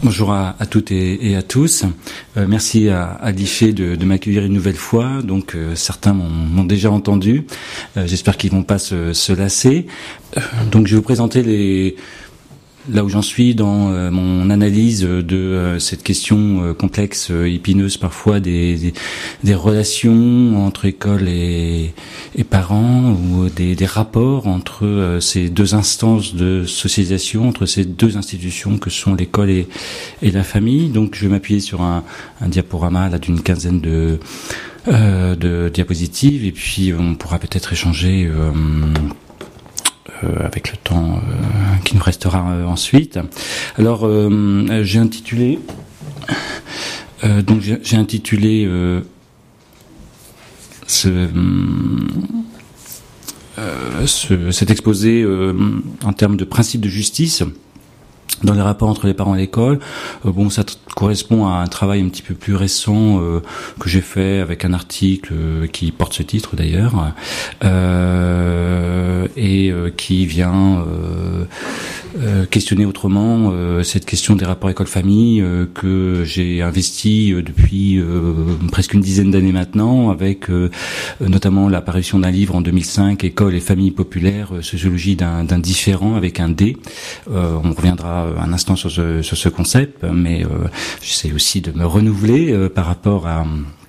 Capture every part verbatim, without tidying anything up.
Bonjour à, à toutes et, et à tous. Euh, merci à, à l'I F E de, de m'accueillir une nouvelle fois. Donc euh, certains m'ont, m'ont déjà entendu. Euh, j'espère qu'ils vont pas se, se lasser. Euh, donc je vais vous présenter les là où j'en suis dans euh, mon analyse de euh, cette question euh, complexe, euh, épineuse parfois des, des, des relations entre école et, et parents, ou des, des rapports entre euh, ces deux instances de socialisation, entre ces deux institutions que sont l'école et, et la famille. Donc je vais m'appuyer sur un, un diaporama là d'une quinzaine de, euh, de diapositives, et puis on pourra peut-être échanger euh, Euh, avec le temps euh, qui nous restera euh, ensuite. Alors, euh, j'ai intitulé, euh, donc j'ai, j'ai intitulé euh, ce, euh, ce, cet exposé euh, en termes de principe de justice dans les rapports entre les parents et l'école. Euh, bon, ça t- correspond à un travail un petit peu plus récent euh, que j'ai fait avec un article euh, qui porte ce titre d'ailleurs, euh, et euh, qui vient euh, euh, questionner autrement euh, cette question des rapports école-famille euh, que j'ai investi euh, depuis euh, presque une dizaine d'années maintenant, avec euh, notamment l'apparition d'un livre en deux mille cinq, École et famille populaire, euh, sociologie d'un, d'un différent, avec un D. Euh, on reviendra un instant sur ce, sur ce concept, mais euh, j'essaie aussi de me renouveler euh, par rapport à,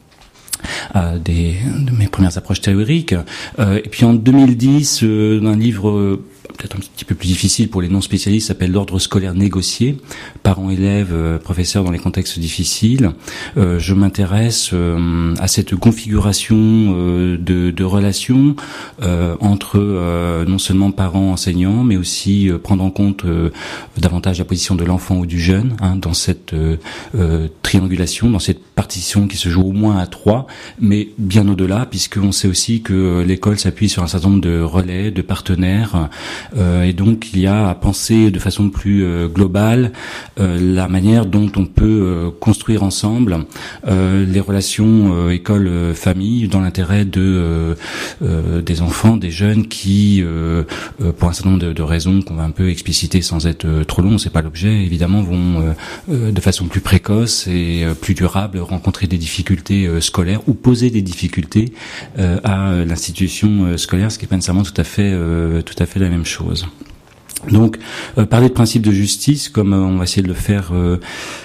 à des, de mes premières approches théoriques. Euh, et puis en deux mille dix, euh, un livre euh, peut-être un petit peu plus difficile pour les non-spécialistes, s'appelle L'ordre scolaire négocié, parents, élèves, euh, professeurs dans les contextes difficiles. Euh, je m'intéresse euh, à cette configuration euh, de, de relations euh, entre euh, non seulement parents, enseignants, mais aussi euh, prendre en compte euh, davantage la position de l'enfant ou du jeune, hein, dans cette euh, euh, triangulation, dans cette partition qui se joue au moins à trois, mais bien au-delà, puisqu'on sait aussi que euh, l'école s'appuie sur un certain nombre de relais, de partenaires. Euh, et donc il y a à penser de façon plus euh, globale euh, la manière dont on peut euh, construire ensemble euh, les relations euh, école-famille dans l'intérêt de euh, euh, des enfants, des jeunes qui, euh, euh, pour un certain nombre de, de raisons qu'on va un peu expliciter sans être euh, trop long, c'est pas l'objet, évidemment, vont euh, euh, de façon plus précoce et euh, plus durable rencontrer des difficultés euh, scolaires ou poser des difficultés euh, à l'institution euh, scolaire, ce qui est pas nécessairement tout à fait euh, tout à fait la même chose. Donc, euh, parler de principe de justice, comme euh, on va essayer de le faire euh,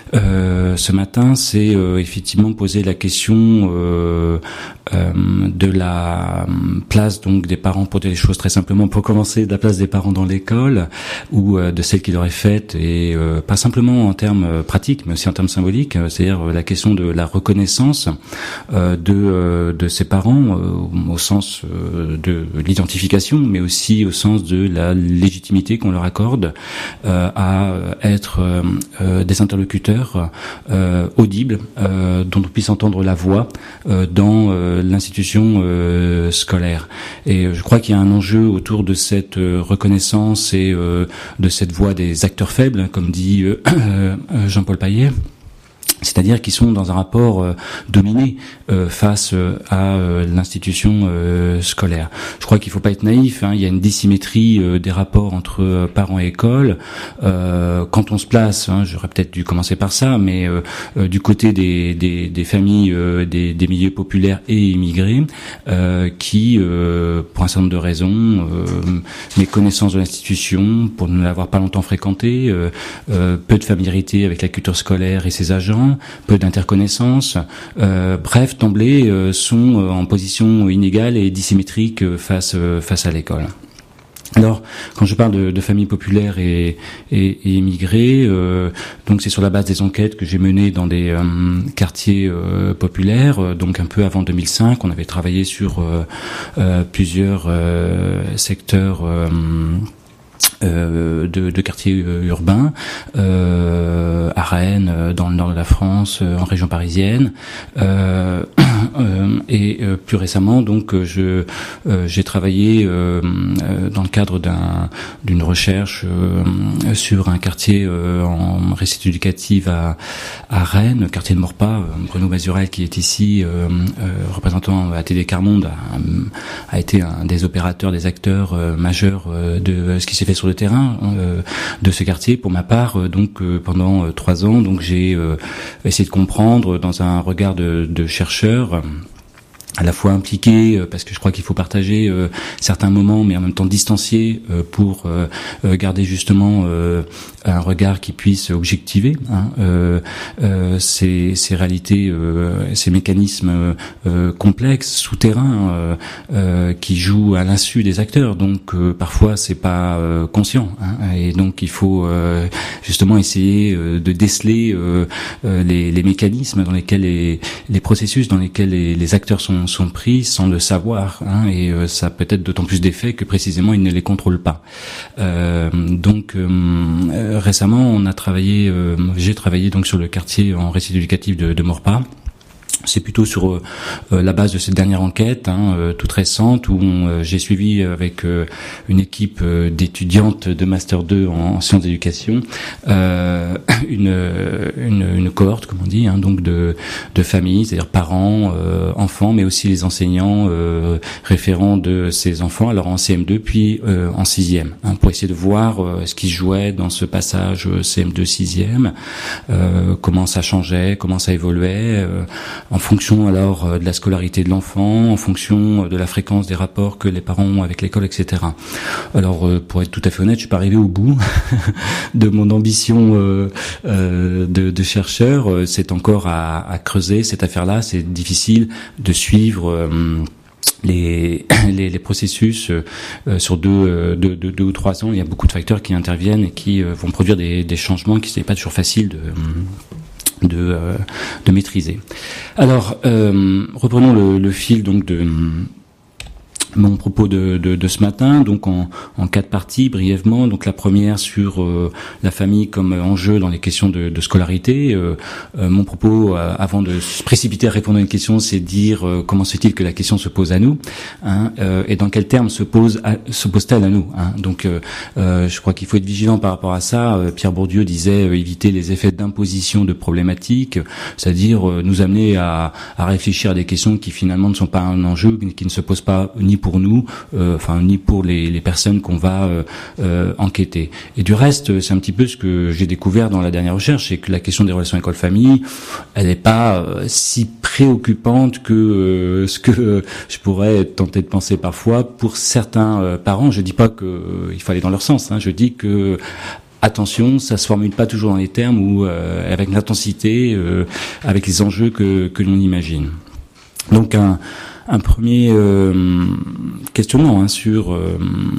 euh, ce matin, c'est euh, effectivement poser la question euh, euh, de la place donc des parents, pour dire les choses très simplement, pour commencer, de la place des parents dans l'école, ou euh, de celle qu'il aurait faite, et euh, pas simplement en termes pratiques, mais aussi en termes symboliques, euh, c'est-à-dire euh, la question de la reconnaissance euh, de euh, de ces parents euh, au sens euh, de l'identification, mais aussi au sens de la légitimité qu'on leur accorde euh, à être euh, euh, des interlocuteurs euh, audibles, euh, dont on puisse entendre la voix euh, dans euh, l'institution euh, scolaire. Et je crois qu'il y a un enjeu autour de cette euh, reconnaissance et euh, de cette voix des acteurs faibles, comme dit euh, euh, Jean-Paul Paillet. C'est-à-dire qu'ils sont dans un rapport euh, dominé euh, face euh, à euh, l'institution euh, scolaire. Je crois qu'il faut pas être naïf, hein, il y a une dissymétrie euh, des rapports entre euh, parents et école. Euh, quand on se place, hein, j'aurais peut-être dû commencer par ça, mais euh, euh, du côté des, des, des familles, euh, des, des milieux populaires et immigrés, euh, qui, euh, pour un certain nombre de raisons, euh, méconnaissance de l'institution, pour ne l'avoir pas longtemps fréquentée, euh, euh, peu de familiarité avec la culture scolaire et ses agents, peu d'interconnaissance, euh, bref, d'emblée euh, sont euh, en position inégale et dissymétrique euh, face euh, face à l'école. Alors, quand je parle de, de familles populaires et, et, et immigrées, euh, donc c'est sur la base des enquêtes que j'ai menées dans des euh, quartiers euh, populaires. Euh, donc un peu avant deux mille cinq, on avait travaillé sur euh, euh, plusieurs euh, secteurs Euh, Euh, de, de quartiers euh, urbains, euh, à Rennes, euh, dans le nord de la France, euh, en région parisienne, euh, euh, et euh, plus récemment, donc, je euh, j'ai travaillé euh, dans le cadre d'un d'une recherche euh, sur un quartier euh, en réussite éducative à à Rennes, quartier de Maurepas. Bruno Mazurel, qui est ici, euh, euh, représentant A T D Quart Monde, a, a été un des opérateurs, des acteurs euh, majeurs euh, de ce qui s'est fait sur le terrain euh, de ce quartier. Pour ma part, euh, donc euh, pendant euh, trois ans, donc j'ai euh, essayé de comprendre dans un regard de, de chercheur, à la fois impliqué, euh, parce que je crois qu'il faut partager euh, certains moments, mais en même temps distancié euh, pour euh, euh, garder justement euh, un regard qui puisse objectiver hein, euh, euh, ces, ces réalités, euh, ces mécanismes euh, complexes, souterrains, euh, euh, qui jouent à l'insu des acteurs. Donc euh, parfois c'est pas euh, conscient, hein, et donc il faut euh, justement essayer euh, de déceler euh, euh, les, les mécanismes dans lesquels les, les processus dans lesquels les, les acteurs sont sont pris sans le savoir, hein, et euh, ça a peut-être d'autant plus d'effet que précisément ils ne les contrôlent pas. Euh, donc euh, récemment, on a travaillé, euh, j'ai travaillé donc sur le quartier en réussite éducative de, de Maurepas. C'est plutôt sur euh, la base de cette dernière enquête, hein, euh, toute récente, où on, euh, j'ai suivi avec euh, une équipe euh, d'étudiantes de Master deux en, en sciences d'éducation, euh, une, une, une cohorte, comme on dit, hein, donc de, de familles, c'est-à-dire parents, euh, enfants, mais aussi les enseignants euh, référents de ces enfants, alors en C M deux puis euh, en sixième, hein, pour essayer de voir euh, ce qui se jouait dans ce passage C M deux sixième, euh, comment ça changeait, comment ça évoluait, euh, en fonction alors de la scolarité de l'enfant, en fonction de la fréquence des rapports que les parents ont avec l'école, et cetera. Alors, pour être tout à fait honnête, je suis pas arrivé au bout de mon ambition euh, euh, de, de chercheur. C'est encore à, à creuser cette affaire-là. C'est difficile de suivre euh, Les, les, les processus euh, sur deux, euh, deux, deux, deux ou trois ans. Il y a beaucoup de facteurs qui interviennent et qui euh, vont produire des, des changements qui n'est pas toujours facile de de, euh, de maîtriser. Alors, euh, reprenons le, le fil donc de mon propos de, de, de ce matin, donc en, en quatre parties brièvement. Donc la première sur euh, la famille comme enjeu dans les questions de, de scolarité. Euh, euh, mon propos, euh, avant de se précipiter à répondre à une question, c'est dire euh, comment se fait-il que la question se pose à nous, hein, euh, et dans quels termes se pose à, se pose-t-elle à nous, hein. Donc euh, euh, je crois qu'il faut être vigilant par rapport à ça. Euh, Pierre Bourdieu disait euh, éviter les effets d'imposition de problématiques, c'est-à-dire euh, nous amener à, à réfléchir à des questions qui finalement ne sont pas un enjeu, qui ne se posent pas ni pour nous, euh, enfin ni pour les, les personnes qu'on va euh, euh, enquêter. Et du reste, c'est un petit peu ce que j'ai découvert dans la dernière recherche, c'est que la question des relations école-famille, elle n'est pas euh, si préoccupante que euh, ce que euh, je pourrais tenter de penser parfois pour certains euh, parents. Je dis pas que euh, il faut aller dans leur sens, hein, je dis que attention, ça se formule pas toujours dans les termes ou euh, avec l'intensité, euh, avec les enjeux que, que l'on imagine. Donc un Un premier euh, questionnement hein, sur euh,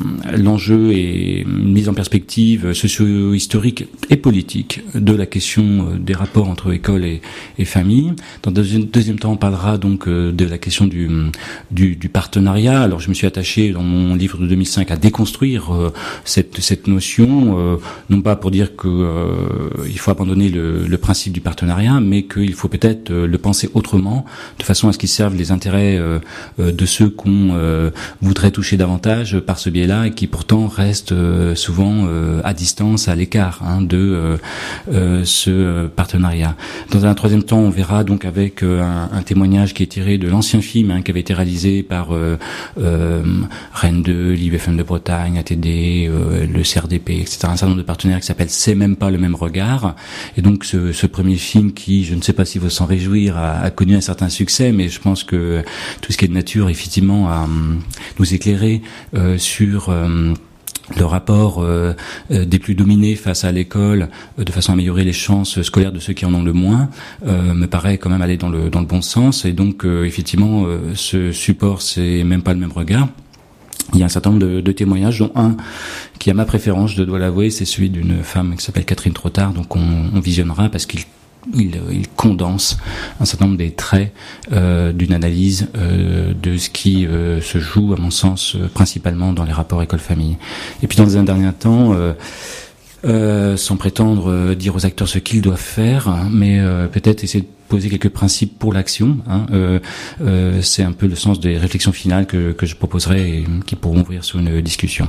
l'enjeu et une mise en perspective socio-historique et politique de la question euh, des rapports entre école et, et famille. Dans le deuxième, deuxième temps, on parlera donc euh, de la question du, du, du partenariat. Alors, je me suis attaché dans mon livre de deux mille cinq à déconstruire euh, cette, cette notion, euh, non pas pour dire que euh, il faut abandonner le, le principe du partenariat, mais qu'il faut peut-être euh, le penser autrement, de façon à ce qu'il serve les intérêts euh, de ceux qu'on euh, voudrait toucher davantage par ce biais-là et qui pourtant restent euh, souvent euh, à distance, à l'écart hein, de euh, euh, ce partenariat. Dans un troisième temps, on verra donc avec euh, un, un témoignage qui est tiré de l'ancien film hein, qui avait été réalisé par euh, euh, Rennes deux, l'I B F M de Bretagne, A T D, euh, le C R D P, et cetera. Un certain nombre de partenaires qui s'appelle C'est même pas le même regard. Et donc ce, ce premier film qui, je ne sais pas s'il faut s'en réjouir, a, a connu un certain succès, mais je pense que tout ce qui est de nature, effectivement, à nous éclairer euh, sur euh, le rapport euh, euh, des plus dominés face à l'école, euh, de façon à améliorer les chances scolaires de ceux qui en ont le moins, euh, me paraît quand même aller dans le dans le bon sens. Et donc, euh, effectivement, euh, ce support, c'est même pas le même regard. Il y a un certain nombre de, de témoignages, dont un qui a ma préférence, je dois l'avouer, c'est celui d'une femme qui s'appelle Catherine Trottard. Donc, on, on visionnera parce qu'il Il, il condense un certain nombre des traits euh, d'une analyse euh, de ce qui euh, se joue, à mon sens, euh, principalement dans les rapports école-famille. Et puis dans un dernier temps, euh, euh, sans prétendre euh, dire aux acteurs ce qu'ils doivent faire, hein, mais euh, peut-être essayer de poser quelques principes pour l'action. Hein. Euh, euh, c'est un peu le sens des réflexions finales que, que je proposerai et qui pourront ouvrir sur une discussion.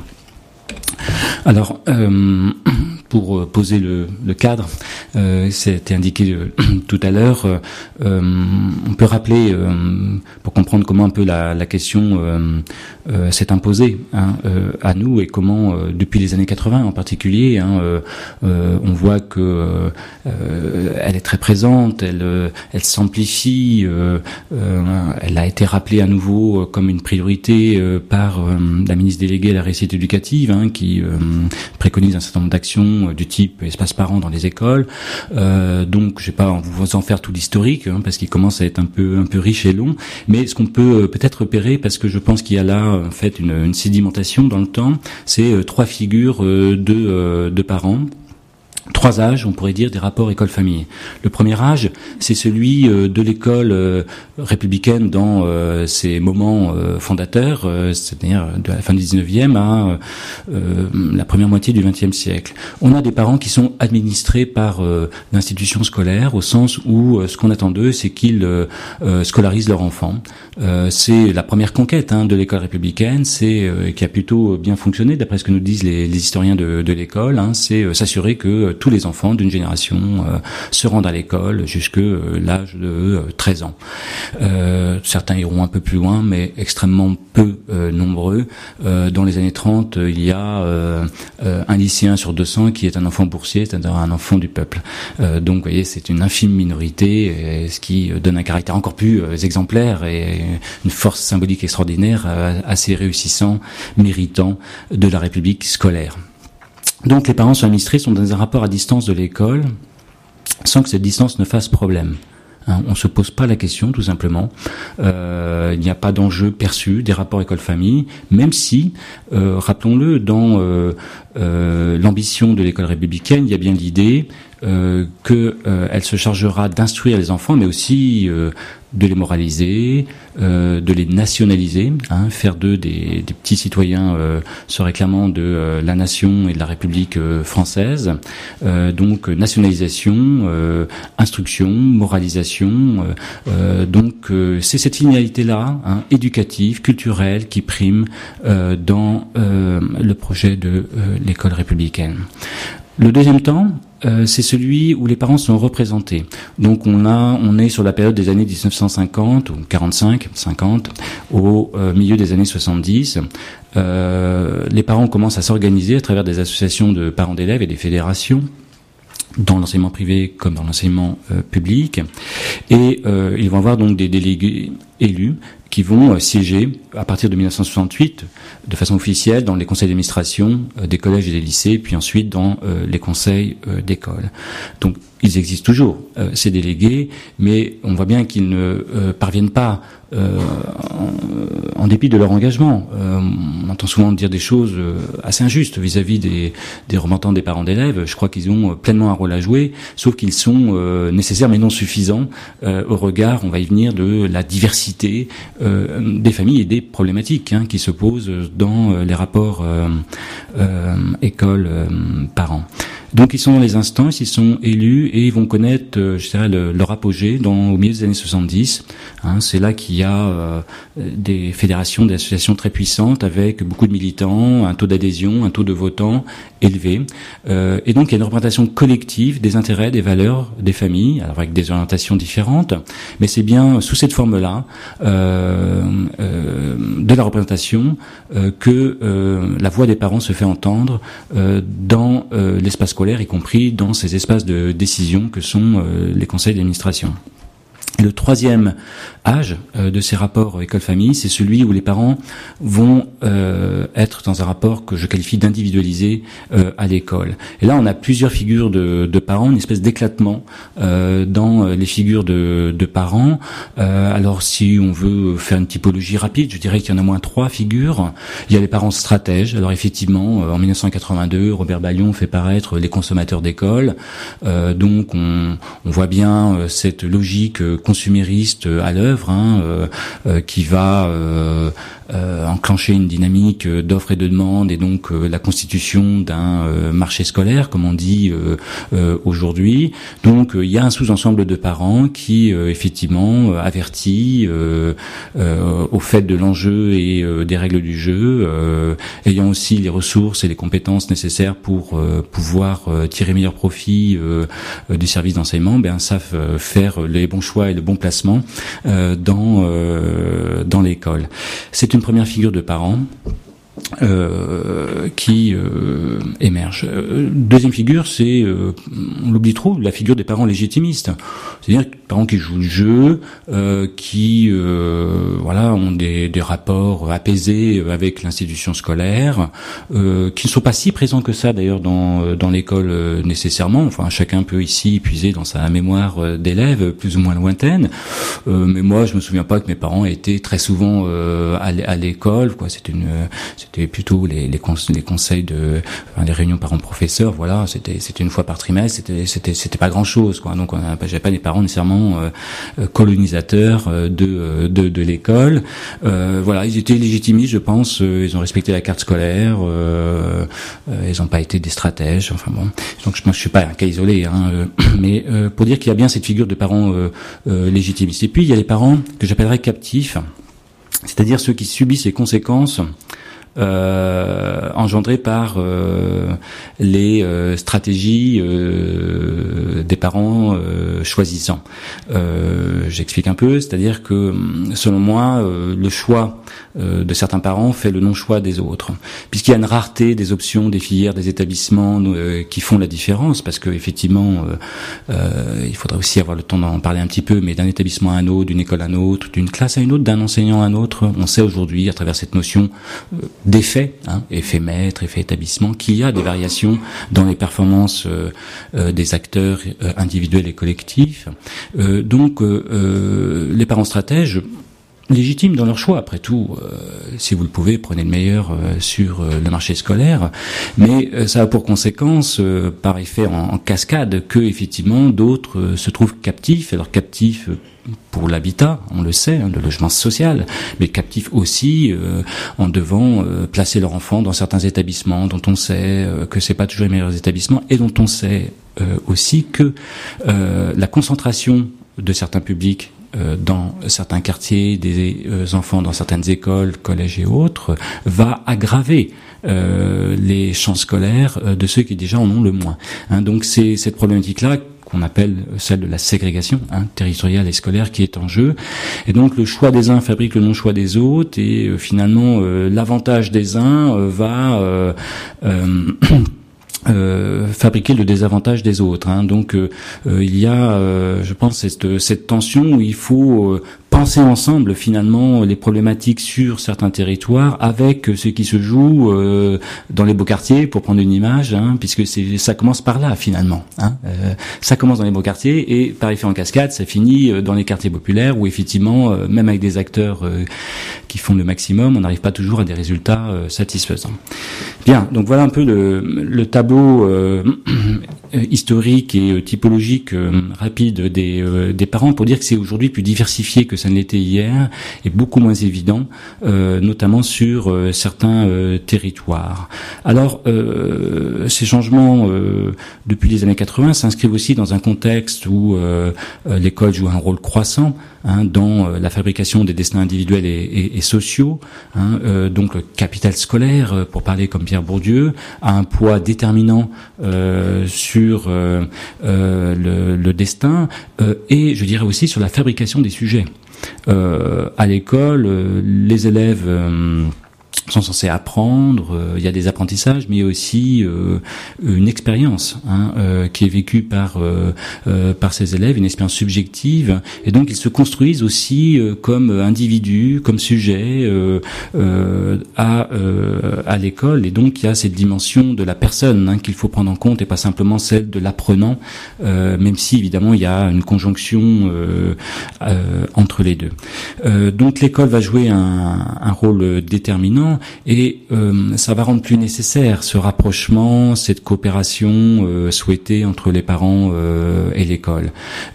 Alors, euh, pour poser le, le cadre, euh, c'était indiqué euh, tout à l'heure, euh, on peut rappeler, euh, pour comprendre comment un peu la, la question euh, euh, s'est imposée hein, euh, à nous et comment, euh, depuis les années quatre-vingts en particulier, hein, euh, euh, on voit que euh, elle est très présente, elle, elle s'amplifie, euh, euh, elle a été rappelée à nouveau comme une priorité euh, par euh, la ministre déléguée à la réussite éducative, hein, qui euh, préconise un certain nombre d'actions euh, du type espace parents dans les écoles. Euh, donc, je vais pas vous en faire tout l'historique, hein, parce qu'il commence à être un peu un peu riche et long. Mais ce qu'on peut euh, peut-être repérer, parce que je pense qu'il y a là en fait une, une sédimentation dans le temps, c'est euh, trois figures euh, de euh, de parents. Trois âges, on pourrait dire, des rapports école-famille. Le premier âge, c'est celui euh, de l'école euh, républicaine dans euh, ses moments euh, fondateurs, euh, c'est-à-dire de la fin du dix-neuvième à euh, la première moitié du vingtième siècle. On a des parents qui sont administrés par euh, l'institution scolaire, au sens où euh, ce qu'on attend d'eux, c'est qu'ils euh, euh, scolarisent leurs enfants. Euh, c'est la première conquête hein, de l'école républicaine, c'est euh, qui a plutôt bien fonctionné, d'après ce que nous disent les, les historiens de, de l'école, hein, c'est euh, s'assurer que euh, tous les enfants d'une génération euh, se rendent à l'école jusque euh, l'âge de euh, treize ans. Euh, certains iront un peu plus loin, mais extrêmement peu euh, nombreux. Euh, dans les années trente, euh, il y a euh, euh, un lycéen sur deux cents qui est un enfant boursier, c'est-à-dire un enfant du peuple. Euh, donc, vous voyez, c'est une infime minorité, et ce qui donne un caractère encore plus euh, exemplaire et une force symbolique extraordinaire, euh, assez réussissant, méritant de la République scolaire. Donc les parents sont administrés, sont dans un rapport à distance de l'école, sans que cette distance ne fasse problème. Hein, on se pose pas la question, tout simplement. Euh, il n'y a pas d'enjeu perçu des rapports école-famille, même si, euh, rappelons-le, dans euh, euh, l'ambition de l'école républicaine, il y a bien l'idée euh, que euh, elle se chargera d'instruire les enfants, mais aussi euh, de les moraliser, euh, de les nationaliser, hein, faire d'eux des, des petits citoyens euh, se réclamant de euh, la nation et de la République euh, française. Euh, donc nationalisation, euh, instruction, moralisation. Euh, euh, donc euh, c'est cette finalité-là, hein, éducative, culturelle, qui prime euh, dans euh, le projet de euh, l'école républicaine. Le deuxième temps, euh, c'est celui où les parents sont représentés. Donc on a, on est sur la période des années dix-neuf cent cinquante ou quarante-cinq, cinquante, au euh, milieu des années soixante-dix. Euh, les parents commencent à s'organiser à travers des associations de parents d'élèves et des fédérations, dans l'enseignement privé comme dans l'enseignement euh, public, et euh, ils vont avoir donc des délégués élus qui vont euh, siéger à partir de mille neuf cent soixante-huit de façon officielle dans les conseils d'administration euh, des collèges et des lycées, puis ensuite dans euh, les conseils euh, d'école. Donc ils existent toujours, euh, ces délégués, mais on voit bien qu'ils ne euh, parviennent pas, euh, en, en dépit de leur engagement. Euh, on entend souvent dire des choses euh, assez injustes vis-à-vis des, des représentants des parents d'élèves. Je crois qu'ils ont pleinement un rôle à jouer, sauf qu'ils sont euh, nécessaires mais non suffisants euh, au regard, on va y venir, de la diversité euh, des familles et des problématiques hein, qui se posent dans euh, les rapports euh, euh, école-parents. Donc ils sont dans les instances, ils sont élus et ils vont connaître, euh, je dirais, le, leur apogée dans, au milieu des années soixante-dix. Hein, c'est là qu'il y a euh, des fédérations, des associations très puissantes avec beaucoup de militants, un taux d'adhésion, un taux de votants élevé. Euh, et donc il y a une représentation collective des intérêts, des valeurs des familles, alors avec des orientations différentes, mais c'est bien sous cette forme-là euh, euh, de la représentation euh, que euh, la voix des parents se fait entendre euh, dans euh, l'espace scolaire, y compris dans ces espaces de décision que sont euh, les conseils d'administration. Le troisième âge euh, de ces rapports école-famille, c'est celui où les parents vont euh, être dans un rapport que je qualifie d'individualisé euh, à l'école. Et là, on a plusieurs figures de, de parents, une espèce d'éclatement euh, dans les figures de, de parents. Euh, alors, si on veut faire une typologie rapide, je dirais qu'il y en a au moins trois figures. Il y a les parents stratèges. Alors, effectivement, en mille neuf cent quatre-vingt-deux, Robert Baillon fait paraître les consommateurs d'école. Euh, donc, on, on voit bien euh, cette logique euh, consumériste à l'œuvre, hein, euh, euh, qui va euh, euh, enclencher une dynamique d'offres et de demandes et donc euh, la constitution d'un euh, marché scolaire, comme on dit euh, euh, aujourd'hui. Donc il y a un sous-ensemble de parents qui euh, effectivement avertit euh, euh, au fait de l'enjeu et euh, des règles du jeu, euh, ayant aussi les ressources et les compétences nécessaires pour euh, pouvoir euh, tirer meilleur profit euh, du service d'enseignement, ben savent euh, faire les bons choix et le bon placement euh, dans euh, dans l'école. C'est une première figure de parents Euh, qui euh, émerge. Euh, deuxième figure, c'est, euh, on l'oublie trop, la figure des parents légitimistes. C'est-à-dire des parents qui jouent le jeu, euh, qui euh, voilà ont des, des rapports apaisés avec l'institution scolaire, euh, qui ne sont pas si présents que ça d'ailleurs dans dans l'école euh, nécessairement. Enfin, chacun peut ici puiser dans sa mémoire d'élève plus ou moins lointaine. Euh, mais moi, je me souviens pas que mes parents étaient très souvent euh, à l'école. Quoi, c'était une C'était plutôt les, les, cons, les conseils de, enfin, les réunions parents-professeurs. Voilà, c'était, c'était une fois par trimestre. C'était, c'était, c'était pas grand-chose, quoi. Donc, on a, j'avais pas des parents nécessairement euh, colonisateurs de, de, de l'école. Euh, voilà, ils étaient légitimistes, je pense. Ils ont respecté la carte scolaire. Euh, ils n'ont pas été des stratèges. Enfin bon. Donc, je, moi, je suis pas un cas isolé, hein. Mais euh, pour dire qu'il y a bien cette figure de parents euh, euh, légitimistes. Et puis, il y a les parents que j'appellerais captifs, c'est-à-dire ceux qui subissent les conséquences Euh, engendré par euh, les euh, stratégies euh, des parents euh, choisissants. Euh, j'explique un peu, c'est-à-dire que selon moi, euh, le choix euh, de certains parents fait le non-choix des autres, puisqu'il y a une rareté des options, des filières, des établissements euh, qui font la différence, parce que effectivement, euh, euh, il faudrait aussi avoir le temps d'en parler un petit peu, mais d'un établissement à un autre, d'une école à un autre, d'une classe à une autre, d'un enseignant à un autre, on sait aujourd'hui, à travers cette notion euh, d'effet, hein, effet maître, effet établissement, qu'il y a des variations dans les performances euh, euh, des acteurs euh, individuels et collectifs. Euh, donc, euh, euh, les parents stratèges, légitimes dans leur choix, après tout, euh, si vous le pouvez, prenez le meilleur euh, sur euh, le marché scolaire, mais euh, ça a pour conséquence, euh, par effet en, en cascade, que effectivement d'autres euh, se trouvent captifs, alors captifs euh, pour l'habitat, on le sait, hein, le logement social, mais captifs aussi euh, en devant euh, placer leur enfant dans certains établissements dont on sait euh, que c'est pas toujours les meilleurs établissements et dont on sait euh, aussi que euh, la concentration de certains publics euh, dans certains quartiers, des euh, enfants dans certaines écoles, collèges et autres, va aggraver euh, les chances scolaires euh, de ceux qui déjà en ont le moins. Hein, donc c'est cette problématique-là qu'on appelle celle de la ségrégation hein, territoriale et scolaire qui est en jeu. Et donc le choix des uns fabrique le non-choix des autres, et euh, finalement euh, l'avantage des uns euh, va euh, euh, Euh, fabriquer le désavantage des autres. Hein. Donc euh, euh, il y a, euh, je pense, cette, cette tension où il faut euh, penser ensemble finalement les problématiques sur certains territoires avec ce qui se joue euh, dans les beaux quartiers, pour prendre une image, hein, puisque c'est, ça commence par là finalement. Hein. Euh, ça commence dans les beaux quartiers et par effet en cascade, ça finit dans les quartiers populaires où effectivement, euh, même avec des acteurs euh, qui font le maximum, on n'arrive pas toujours à des résultats euh, satisfaisants. Bien, donc voilà un peu le, le tableau euh, historique et euh, typologique euh, rapide des, euh, des parents, pour dire que c'est aujourd'hui plus diversifié que ça ne l'était hier et beaucoup moins évident, euh, notamment sur euh, certains euh, territoires. Alors, euh, ces changements euh, depuis les années quatre-vingts s'inscrivent aussi dans un contexte où euh, l'école joue un rôle croissant hein, dans euh, la fabrication des destins individuels et, et, et sociaux. Hein, euh, donc le capital scolaire, pour parler comme Pierre Bourdieu, a un poids déterminant euh, sur euh, euh, le, le destin euh, et je dirais aussi sur la fabrication des sujets. Euh, à l'école, euh, les élèves euh, sont censés apprendre, euh, il y a des apprentissages, mais il y a aussi euh, une expérience hein, euh, qui est vécue par euh, euh, par ces élèves, une expérience subjective, et donc ils se construisent aussi euh, comme individus, comme sujets euh, euh, à euh, à l'école, et donc il y a cette dimension de la personne hein, qu'il faut prendre en compte et pas simplement celle de l'apprenant, euh, même si évidemment il y a une conjonction euh, euh, entre les deux. Euh, donc l'école va jouer un, un rôle déterminant. temps, et euh, ça va rendre plus nécessaire ce rapprochement, cette coopération euh, souhaitée entre les parents euh, et l'école.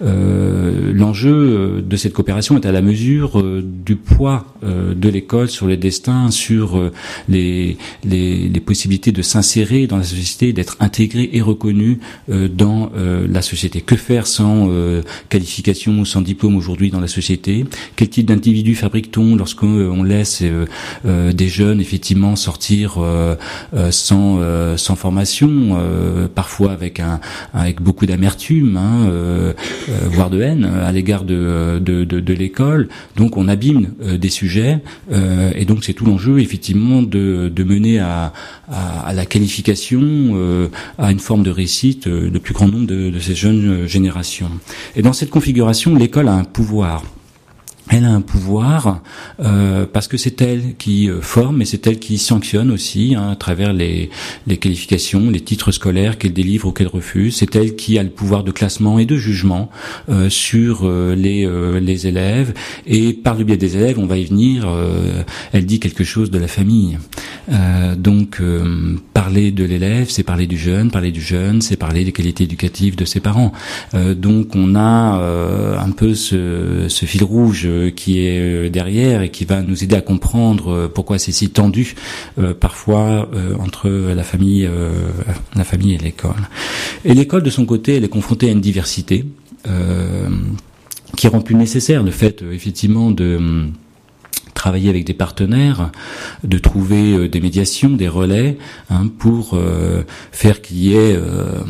Euh, l'enjeu de cette coopération est à la mesure euh, du poids euh, de l'école sur les destins, sur euh, les, les, les possibilités de s'insérer dans la société, d'être intégré et reconnu euh, dans euh, la société. Que faire sans euh, qualification ou sans diplôme aujourd'hui dans la société? Quel type d'individu fabrique-t-on lorsqu'on laisse euh, euh, des jeunes effectivement sortir euh, euh, sans euh, sans formation, euh, parfois avec un avec beaucoup d'amertume, hein, euh, euh, voire de haine à l'égard de de, de, de l'école. Donc on abîme euh, des sujets euh, et donc c'est tout l'enjeu effectivement de de mener à à, à la qualification, euh, à une forme de réussite euh, le plus grand nombre de, de ces jeunes générations. Et dans cette configuration, l'école a un pouvoir. Elle a un pouvoir euh, parce que c'est elle qui euh, forme et c'est elle qui sanctionne aussi, hein, à travers les, les qualifications, les titres scolaires qu'elle délivre ou qu'elle refuse. C'est elle qui a le pouvoir de classement et de jugement euh, sur euh, les, euh, les élèves. Et par le biais des élèves, on va y venir, euh, elle dit quelque chose de la famille. Euh, donc euh, parler de l'élève, c'est parler du jeune, parler du jeune, c'est parler des qualités éducatives de ses parents. Euh, donc on a euh, un peu ce, ce fil rouge qui est derrière et qui va nous aider à comprendre pourquoi c'est si tendu euh, parfois euh, entre la famille, euh, la famille et l'école. Et l'école, de son côté, elle est confrontée à une diversité euh, qui rend plus nécessaire le fait, euh, effectivement, de travailler avec des partenaires, de trouver euh, des médiations, des relais, hein, pour euh, faire qu'il y ait euh,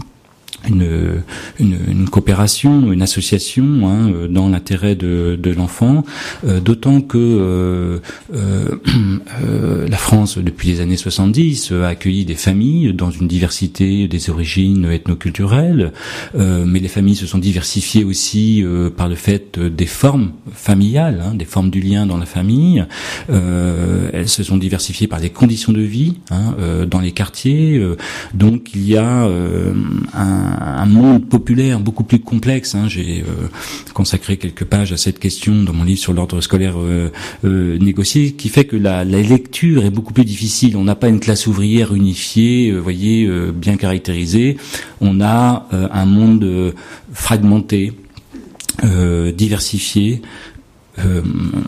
Une, une, une coopération, une association, hein, dans l'intérêt de, de l'enfant, euh, d'autant que euh, euh, euh, la France, depuis les années soixante-dix, a accueilli des familles dans une diversité des origines ethnoculturelles, euh, mais les familles se sont diversifiées aussi euh, par le fait des formes familiales, hein, des formes du lien dans la famille. Euh, elles se sont diversifiées par les conditions de vie, hein, euh, dans les quartiers. Euh, donc il y a euh, un un monde populaire beaucoup plus complexe, hein. J'ai euh, consacré quelques pages à cette question dans mon livre sur l'ordre scolaire euh, euh, négocié, qui fait que la, la lecture est beaucoup plus difficile. On n'a pas une classe ouvrière unifiée, euh, voyez, euh, bien caractérisée. On a euh, un monde euh, fragmenté, euh, diversifié euh,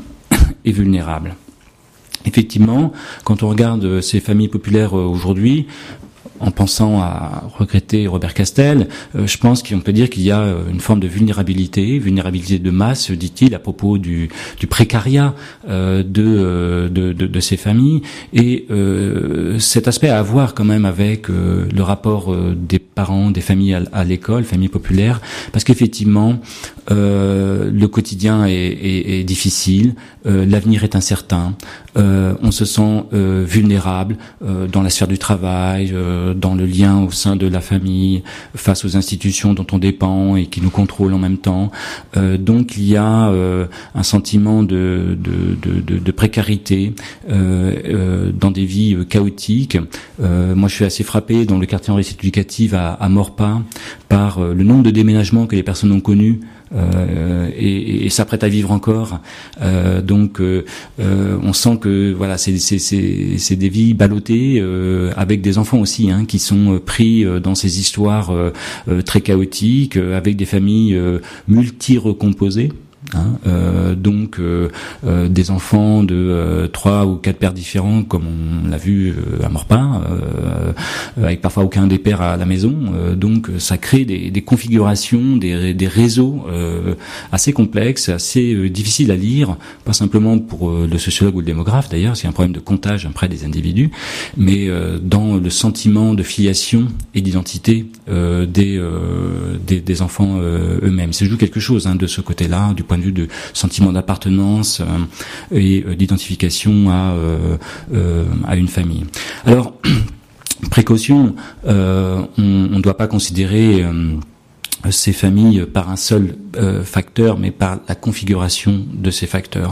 et vulnérable. Effectivement, quand on regarde ces familles populaires euh, aujourd'hui, en pensant à regretter Robert Castel, euh, je pense qu'on peut dire qu'il y a une forme de vulnérabilité, vulnérabilité de masse, dit-il, à propos du, du précariat euh, de, de, de, de ces familles. Et euh, cet aspect à avoir quand même avec euh, le rapport euh, des parents, des familles à, à l'école, familles populaires, parce qu'effectivement, euh, le quotidien est, est, est difficile, euh, l'avenir est incertain, euh, on se sent euh, vulnérable euh, dans la sphère du travail, euh, dans le lien au sein de la famille, face aux institutions dont on dépend et qui nous contrôlent en même temps. Euh, donc il y a euh, un sentiment de, de, de, de, de précarité euh, euh, dans des vies euh, chaotiques. Euh, moi je suis assez frappé dans le quartier en réussite éducative à, à Maurepas par euh, le nombre de déménagements que les personnes ont connus. Euh, et, et s'apprête à vivre encore. Euh, donc, euh, euh, on sent que voilà, c'est, c'est, c'est, c'est des vies ballottées euh, avec des enfants aussi, hein, qui sont pris euh, dans ces histoires euh, euh, très chaotiques, euh, avec des familles euh, multi-recomposées. Hein, euh, donc euh, euh, des enfants de euh, trois ou quatre pères différents, comme on l'a vu euh, à Maurepas, euh, avec parfois aucun des pères à la maison. Euh, donc ça crée des, des configurations, des, des réseaux euh, assez complexes, assez euh, difficiles à lire, pas simplement pour euh, le sociologue ou le démographe d'ailleurs, c'est un problème de comptage après des individus, mais euh, dans le sentiment de filiation et d'identité euh, des, euh, des, des enfants euh, eux-mêmes. Ça joue quelque chose, hein, de ce côté-là, du point de vue de sentiment d'appartenance euh, et euh, d'identification à euh, euh, à une famille. Alors précaution, euh, on ne doit pas considérer euh, ces familles par un seul euh, facteur, mais par la configuration de ces facteurs.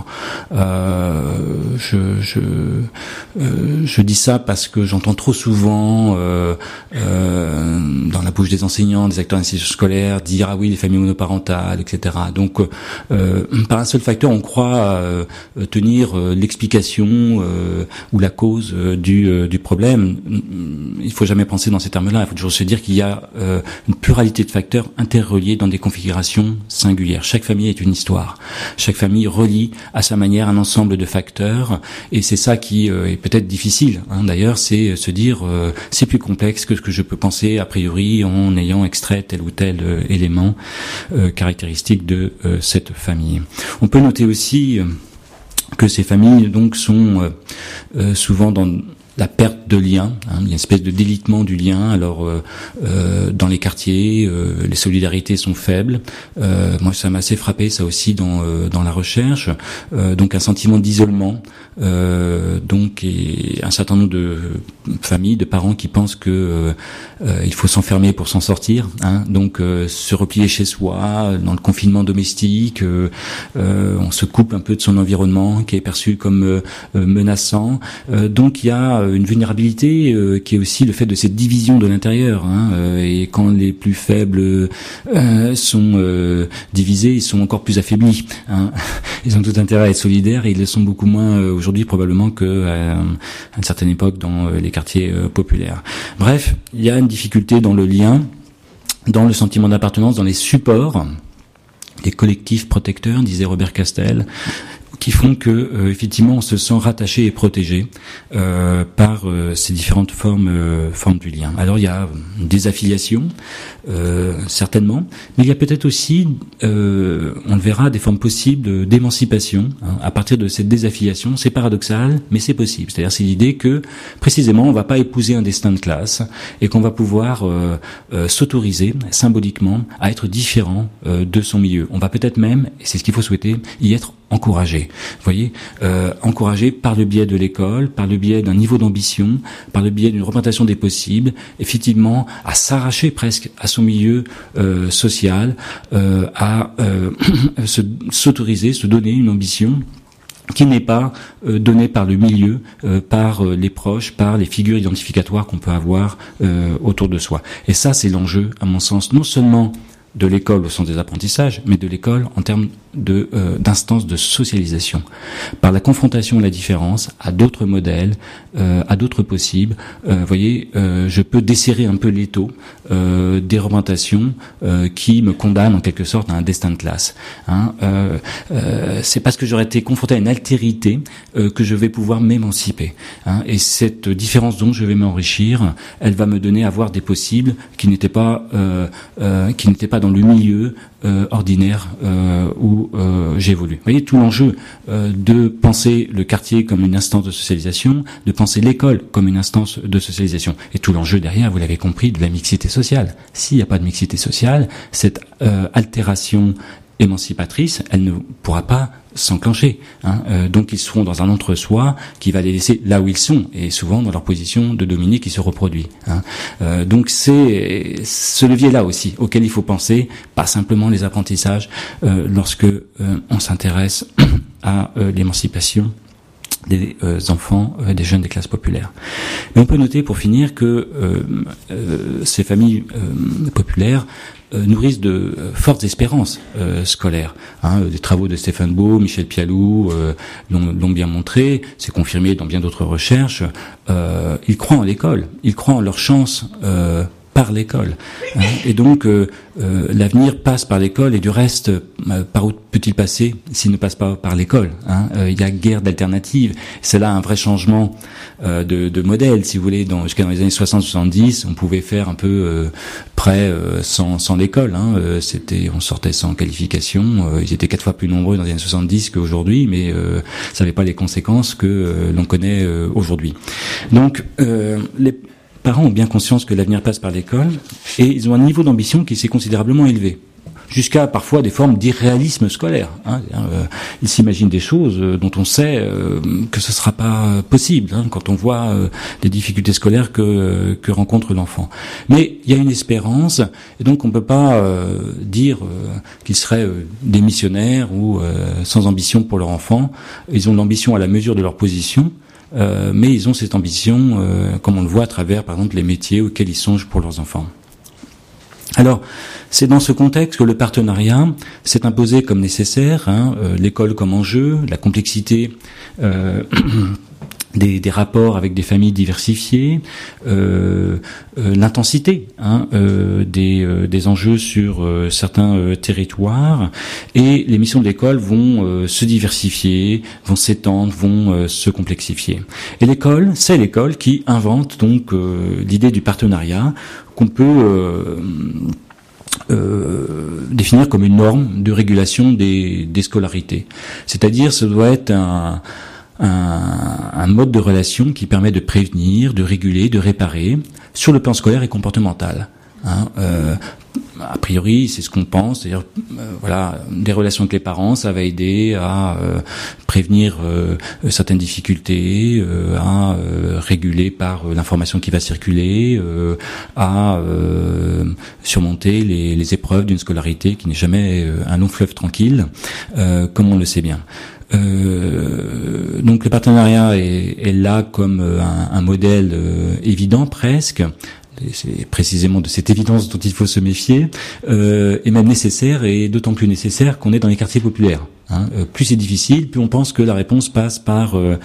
Euh, je, je, euh, je dis ça parce que j'entends trop souvent euh, euh, dans la bouche des enseignants, des acteurs d'institutions scolaires, dire ah oui les familles monoparentales, et cetera. Donc euh, par un seul facteur, on croit euh, tenir euh, l'explication euh, ou la cause euh, du, euh, du problème. Il faut jamais penser dans ces termes-là. Il faut toujours se dire qu'il y a euh, une pluralité de facteurs interreliés dans des configurations singulières. Chaque famille est une histoire. Chaque famille relie à sa manière un ensemble de facteurs, et c'est ça qui euh, est peut-être difficile. Hein, d'ailleurs, c'est se dire euh, c'est plus complexe que ce que je peux penser a priori en ayant extrait tel ou tel euh, élément euh, caractéristique de euh, cette famille. On peut noter aussi euh, que ces familles donc sont euh, euh, souvent dans la perte de lien, hein, il y a une espèce de délitement du lien. Alors euh, euh, dans les quartiers, euh, les solidarités sont faibles. Euh, moi, ça m'a assez frappé, ça aussi dans euh, dans la recherche. Euh, donc un sentiment d'isolement. Euh, donc et un certain nombre de familles, de parents qui pensent que euh, euh, il faut s'enfermer pour s'en sortir. Hein, donc euh, se replier chez soi, dans le confinement domestique. Euh, euh, on se coupe un peu de son environnement qui est perçu comme euh, menaçant. Euh, donc il y a une vulnérabilité euh, qui est aussi le fait de cette division de l'intérieur, hein, euh, et quand les plus faibles euh, sont euh, divisés, ils sont encore plus affaiblis, hein. Ils ont tout intérêt à être solidaires et ils le sont beaucoup moins euh, aujourd'hui probablement qu'à euh, à une certaine époque dans euh, les quartiers euh, populaires. Bref, il y a une difficulté dans le lien, dans le sentiment d'appartenance, dans les supports, les collectifs protecteurs, disait Robert Castel, qui font que euh, effectivement on se sent rattaché et protégé euh, par euh, ces différentes formes euh, formes du lien. Alors il y a des affiliations euh, certainement, mais il y a peut-être aussi, euh, on le verra, des formes possibles d'émancipation, hein, à partir de cette désaffiliation. C'est paradoxal, mais c'est possible. C'est-à-dire c'est l'idée que précisément on va pas épouser un destin de classe et qu'on va pouvoir euh, euh, s'autoriser symboliquement à être différent euh, de son milieu. On va peut-être même, et c'est ce qu'il faut souhaiter, y être encouragé. Vous voyez, euh, encouragé par le biais de l'école, par le biais d'un niveau d'ambition, par le biais d'une représentation des possibles, effectivement, à s'arracher presque à son milieu euh, social, euh, à euh, se, s'autoriser, se donner une ambition qui n'est pas euh, donnée par le milieu, euh, par euh, les proches, par les figures identificatoires qu'on peut avoir euh, autour de soi. Et ça, c'est l'enjeu, à mon sens, non seulement de l'école au sens des apprentissages, mais de l'école en termes de euh, d'instances de socialisation, par la confrontation de la différence à d'autres modèles, euh, à d'autres possibles. Euh, vous voyez, euh, je peux desserrer un peu l'étau euh, des représentations euh, qui me condamnent en quelque sorte à un destin de classe. Hein, euh, euh, c'est parce que j'aurais été confronté à une altérité euh, que je vais pouvoir m'émanciper. Hein, et cette différence dont je vais m'enrichir, elle va me donner à voir des possibles qui n'étaient pas euh, euh, qui n'étaient pas dans le milieu euh, ordinaire euh, où euh, j'évolue. Vous voyez tout l'enjeu euh, de penser le quartier comme une instance de socialisation, de penser l'école comme une instance de socialisation. Et tout l'enjeu derrière, vous l'avez compris, de la mixité sociale. S'il n'y a pas de mixité sociale, cette euh, altération émancipatrice, elle ne pourra pas s'enclencher. Hein. Euh, donc ils seront dans un entre-soi qui va les laisser là où ils sont, et souvent dans leur position de dominé qui se reproduit. Hein. Euh, donc c'est ce levier-là aussi auquel il faut penser, pas simplement les apprentissages, euh, lorsque euh, on s'intéresse à euh, l'émancipation des euh, enfants, euh, des jeunes des classes populaires. Mais on peut noter pour finir que euh, euh, ces familles euh, populaires euh, nourrissent de euh, fortes espérances euh, scolaires. Hein, des travaux de Stéphane Beau, Michel Pialou euh, l'ont, l'ont bien montré, c'est confirmé dans bien d'autres recherches. Euh, ils croient en l'école, ils croient en leur chance euh, par l'école. Hein, et donc, euh, euh, l'avenir passe par l'école, et du reste, euh, par où peut-il passer s'il ne passe pas par l'école, hein. euh, Il y a guère d'alternatives. C'est là un vrai changement euh, de, de modèle, si vous voulez. Dans, jusqu'à dans les années soixante soixante-dix, on pouvait faire un peu euh, près euh, sans, sans l'école. Hein. Euh, c'était, on sortait sans qualification. Euh, ils étaient quatre fois plus nombreux dans les années soixante-dix qu'aujourd'hui, mais euh, ça n'avait pas les conséquences que euh, l'on connaît euh, aujourd'hui. Donc, euh, les parents ont bien conscience que l'avenir passe par l'école, et ils ont un niveau d'ambition qui s'est considérablement élevé. jusqu'à parfois des formes d'irréalisme scolaire. Hein. Euh, ils s'imaginent des choses dont on sait euh, que ce sera pas possible hein, quand on voit euh, les difficultés scolaires que, que rencontre l'enfant. Mais il y a une espérance, et donc on peut pas euh, dire euh, qu'ils seraient euh, des missionnaires ou euh, sans ambition pour leur enfant. Ils ont de l'ambition à la mesure de leur position. Euh, mais ils ont cette ambition, euh, comme on le voit à travers, par exemple, les métiers auxquels ils songent pour leurs enfants. Alors, c'est dans ce contexte que le partenariat s'est imposé comme nécessaire, hein, euh, l'école comme enjeu, la complexité euh, des, des rapports avec des familles diversifiées, euh, euh, l'intensité hein, euh, des, euh, des enjeux sur euh, certains euh, territoires, et les missions de l'école vont euh, se diversifier, vont s'étendre, vont euh, se complexifier. Et l'école, c'est l'école qui invente donc euh, l'idée du partenariat qu'on peut euh, euh, définir comme une norme de régulation des, des scolarités. C'est-à-dire, ce doit être un Un, un mode de relation qui permet de prévenir, de réguler, de réparer sur le plan scolaire et comportemental. Hein, euh, a priori, c'est ce qu'on pense. C'est-à-dire, euh, voilà, des relations avec les parents, ça va aider à euh, prévenir euh, certaines difficultés, euh, à euh, réguler par euh, l'information qui va circuler, euh, à euh, surmonter les, les épreuves d'une scolarité qui n'est jamais euh, un long fleuve tranquille, euh, comme on le sait bien. Euh, donc le partenariat est, est là comme un, un modèle euh, évident presque. Et c'est précisément de cette évidence dont il faut se méfier, euh, et même nécessaire, et d'autant plus nécessaire qu'on est dans les quartiers populaires. Hein. Euh, plus c'est difficile, plus on pense que la réponse passe par euh,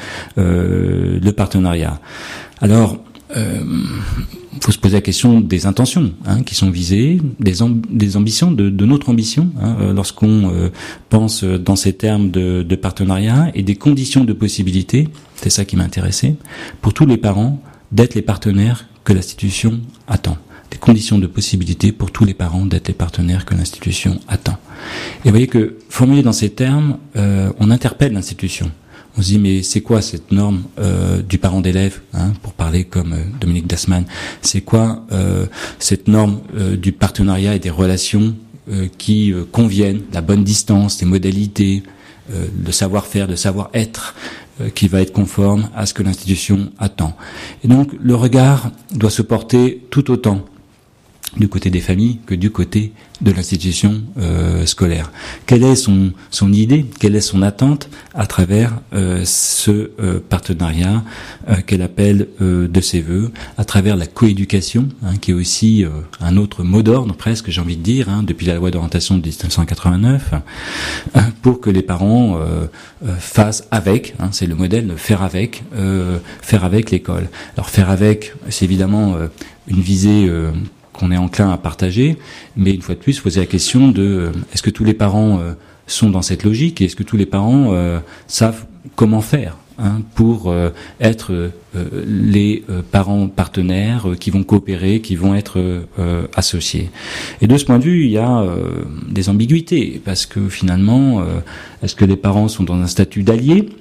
euh, le partenariat. Alors, euh, faut se poser la question des intentions hein, qui sont visées, des, amb- des ambitions, de, de notre ambition, hein, euh, lorsqu'on euh, pense dans ces termes de, de partenariat, et des conditions de possibilité, c'est ça qui m'a intéressé, pour tous les parents d'être les partenaires que l'institution attend. Des conditions de possibilité pour tous les parents d'être les partenaires que l'institution attend. Et vous voyez que, formulé dans ces termes, euh, on interpelle l'institution. On se dit, mais c'est quoi cette norme euh, du parent d'élève, hein, pour parler comme euh, Dominique Dasman, c'est quoi euh, cette norme euh, du partenariat et des relations euh, qui euh, conviennent, la bonne distance, les modalités, euh, le savoir-faire, le savoir-être, euh, qui va être conforme à ce que l'institution attend. Et donc, le regard doit se porter tout autant du côté des familles que du côté de l'institution euh, scolaire. Quelle est son son idée, quelle est son attente à travers euh, ce euh, partenariat euh, qu'elle appelle euh, de ses voeux, à travers la coéducation, hein, qui est aussi euh, un autre mot d'ordre presque, j'ai envie de dire, hein, depuis la loi d'orientation de dix-neuf cent quatre-vingt-neuf, euh, pour que les parents euh, euh, fassent avec, hein, c'est le modèle, faire avec, euh, faire avec l'école. Alors faire avec, c'est évidemment euh, une visée euh, qu'on est enclin à partager, mais une fois de plus, poser la question de euh, est-ce que tous les parents euh, sont dans cette logique, et est-ce que tous les parents euh, savent comment faire hein, pour euh, être euh, les euh, parents partenaires euh, qui vont coopérer, qui vont être euh, associés. Et de ce point de vue, il y a euh, des ambiguïtés, parce que finalement, euh, est-ce que les parents sont dans un statut d'alliés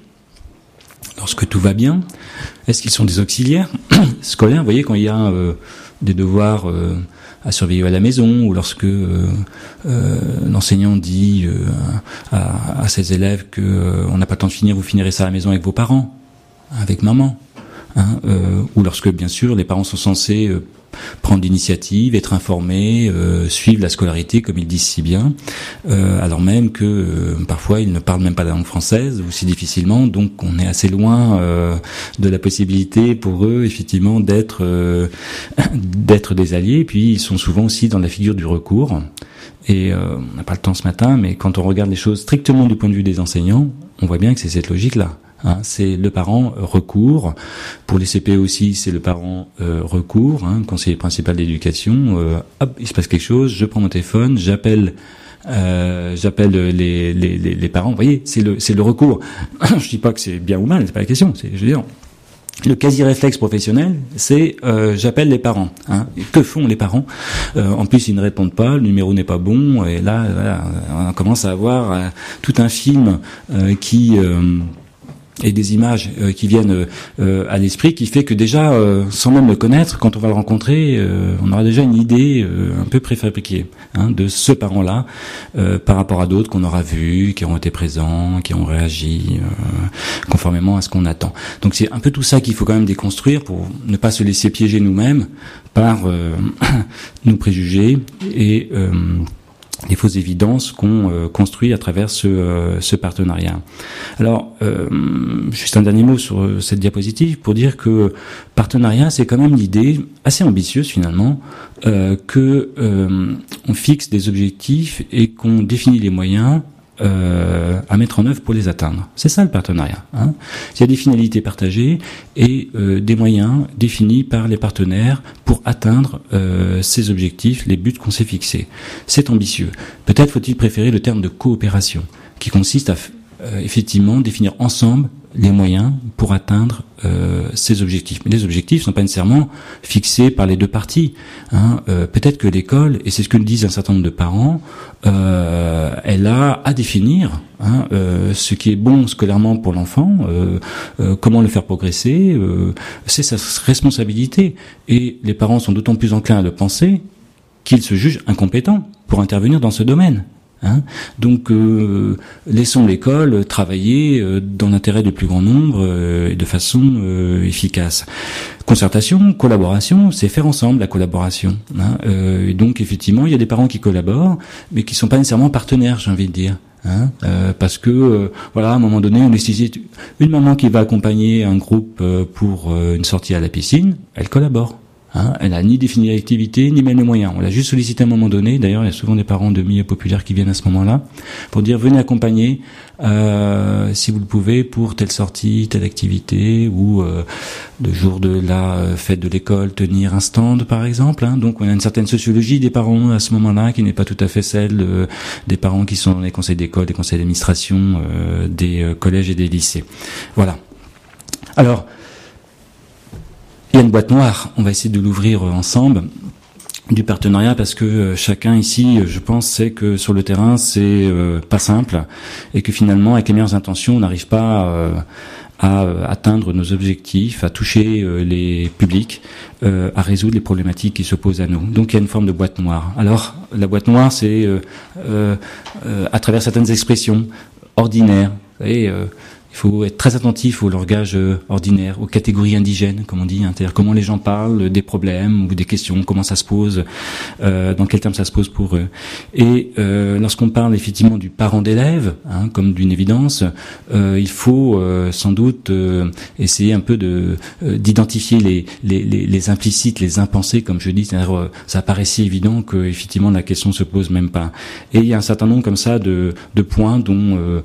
lorsque tout va bien? Est-ce qu'ils sont des auxiliaires scolaires? Vous voyez, quand il y a euh, des devoirs euh, à surveiller à la maison, ou lorsque euh, euh, l'enseignant dit euh, à, à ses élèves que euh, on n'a pas le temps de finir, vous finirez ça à la maison avec vos parents, avec maman, hein, euh, ou lorsque bien sûr les parents sont censés euh, prendre l'initiative, être informés, euh, suivre la scolarité comme ils disent si bien, euh, alors même que euh, parfois ils ne parlent même pas la langue française ou si difficilement, donc on est assez loin euh, de la possibilité pour eux effectivement d'être euh, d'être des alliés. Et puis ils sont souvent aussi dans la figure du recours. Et euh, on n'a pas le temps ce matin, mais quand on regarde les choses strictement du point de vue des enseignants, on voit bien que c'est cette logique-là. Hein, c'est le parent euh, recours. Pour les C P E aussi, c'est le parent euh, recours, hein, conseiller principal d'éducation. Euh, hop, il se passe quelque chose, je prends mon téléphone, j'appelle, euh, j'appelle les, les, les, les parents. Vous voyez, c'est le, c'est le recours. Je dis pas que c'est bien ou mal, c'est pas la question. C'est, je veux dire, le quasi-réflexe professionnel, c'est euh, j'appelle les parents. Hein. Que font les parents? euh, En plus, ils ne répondent pas, le numéro n'est pas bon, et là, voilà, on commence à avoir euh, tout un film euh, qui euh, et des images euh, qui viennent euh, à l'esprit, qui fait que déjà, euh, sans même le connaître, quand on va le rencontrer, euh, on aura déjà une idée euh, un peu préfabriquée hein, de ce parent-là euh, par rapport à d'autres qu'on aura vus, qui auront été présents, qui ont réagi euh, conformément à ce qu'on attend. Donc c'est un peu tout ça qu'il faut quand même déconstruire pour ne pas se laisser piéger nous-mêmes par euh, nos préjugés et euh, les fausses évidences qu'on euh, construit à travers ce, euh, ce partenariat. Alors, euh, juste un dernier mot sur euh, cette diapositive pour dire que partenariat, c'est quand même l'idée assez ambitieuse finalement euh, que euh, on fixe des objectifs et qu'on définit les moyens Euh, à mettre en œuvre pour les atteindre. C'est ça le partenariat. Hein. Il y a des finalités partagées et euh, des moyens définis par les partenaires pour atteindre euh, ces objectifs, les buts qu'on s'est fixés. C'est ambitieux. Peut-être faut-il préférer le terme de coopération, qui consiste à euh, effectivement définir ensemble les moyens pour atteindre euh, ces objectifs. Mais les objectifs ne sont pas nécessairement fixés par les deux parties. Hein. Euh, peut-être que l'école, et c'est ce que disent un certain nombre de parents, euh, elle a à définir hein, euh, ce qui est bon scolairement pour l'enfant, euh, euh, comment le faire progresser, euh, c'est sa responsabilité. Et les parents sont d'autant plus enclins à le penser qu'ils se jugent incompétents pour intervenir dans ce domaine. Hein Donc, euh, laissons l'école travailler euh, dans l'intérêt du plus grand nombre euh, et de façon euh, efficace. Concertation, collaboration, c'est faire ensemble la collaboration. Hein euh, et donc, effectivement, il y a des parents qui collaborent, mais qui sont pas nécessairement partenaires, j'ai envie de dire. Hein, euh, parce que euh, voilà, à un moment donné, on nécessite une maman qui va accompagner un groupe euh, pour euh, une sortie à la piscine, elle collabore. Hein, elle n'a ni défini l'activité, ni même les moyens. On l'a juste sollicité à un moment donné. D'ailleurs, il y a souvent des parents de milieux populaires qui viennent à ce moment-là pour dire venez accompagner, euh, si vous le pouvez, pour telle sortie, telle activité, ou euh, le jour de la euh, fête de l'école, tenir un stand, par exemple. Hein. Donc, on a une certaine sociologie des parents à ce moment-là qui n'est pas tout à fait celle euh, des parents qui sont dans les conseils d'école, les conseils d'administration, euh, des euh, collèges et des lycées. Voilà. Alors, il y a une boîte noire, on va essayer de l'ouvrir ensemble, du partenariat, parce que euh, chacun ici, je pense, sait que sur le terrain, c'est euh, pas simple, et que finalement, avec les meilleures intentions, on n'arrive pas euh, à euh, atteindre nos objectifs, à toucher euh, les publics, euh, à résoudre les problématiques qui se posent à nous. Donc il y a une forme de boîte noire. Alors, la boîte noire, c'est euh, euh, euh, à travers certaines expressions ordinaires, vous savez, euh, il faut être très attentif au langage ordinaire, aux catégories indigènes, comme on dit, hein, c'est-à-dire comment les gens parlent des problèmes ou des questions, comment ça se pose, euh, dans quel terme ça se pose pour eux. Et euh, lorsqu'on parle effectivement du parent d'élève, hein, comme d'une évidence, euh, il faut euh, sans doute euh, essayer un peu de euh, d'identifier les, les, les, les implicites, les impensés, comme je dis, c'est-à-dire euh, ça paraît si évident que effectivement la question se pose même pas. Et il y a un certain nombre comme ça de, de points dont euh,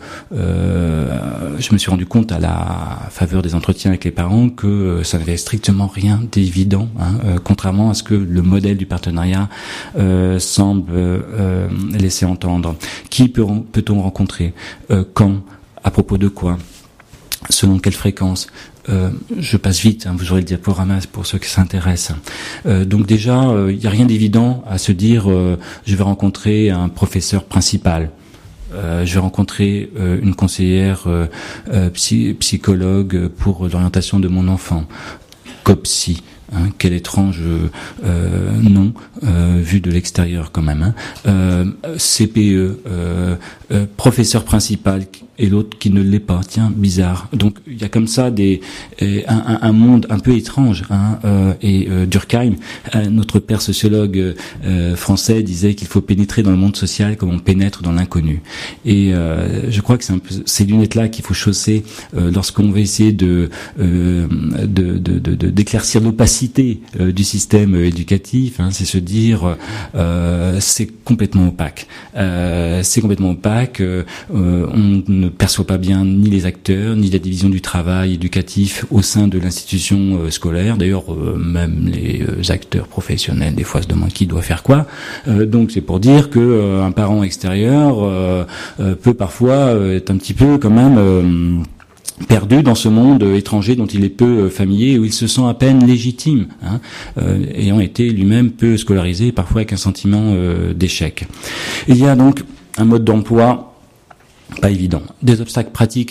euh, je me suis rendu compte à la faveur des entretiens avec les parents que euh, ça n'avait strictement rien d'évident, hein, euh, contrairement à ce que le modèle du partenariat euh, semble euh, laisser entendre. Qui peut, peut-on rencontrer, euh, quand, à propos de quoi, selon quelle fréquence? Euh, je passe vite, hein, vous aurez le diaporama pour ceux qui s'intéressent. Euh, donc déjà, il euh, n'y a rien d'évident à se dire euh, je vais rencontrer un professeur principal. Euh, je vais rencontrer euh, une conseillère euh, euh, psy- psychologue pour l'orientation de mon enfant. Copsy, hein, quel étrange euh, nom euh, vu de l'extérieur quand même. Hein. Euh, C P E, euh, euh, professeur principal et l'autre qui ne l'est pas. Tiens, bizarre. Donc il y a comme ça des euh, un, un monde un peu étrange. Hein, euh, et euh, Durkheim, euh, notre père sociologue euh, français, disait qu'il faut pénétrer dans le monde social comme on pénètre dans l'inconnu. Et euh, je crois que c'est un peu ces lunettes-là qu'il faut chausser euh, lorsqu'on va essayer de euh, de, de, de, de d'éclaircir l'opacité euh, du système éducatif. Hein, c'est se dire euh, c'est complètement opaque. Euh, c'est complètement opaque. Euh, on ne perçoit pas bien ni les acteurs, ni la division du travail éducatif au sein de l'institution euh, scolaire. D'ailleurs, euh, même les euh, acteurs professionnels, des fois, se demandent qui doit faire quoi. Euh, donc, c'est pour dire que euh, un parent extérieur euh, euh, peut parfois euh, être un petit peu quand même euh, perdu dans ce monde étranger dont il est peu familier, où il se sent à peine légitime, hein, euh, ayant été lui-même peu scolarisé, parfois avec un sentiment euh, d'échec. Il y a donc un mode d'emploi pas évident. Des obstacles pratiques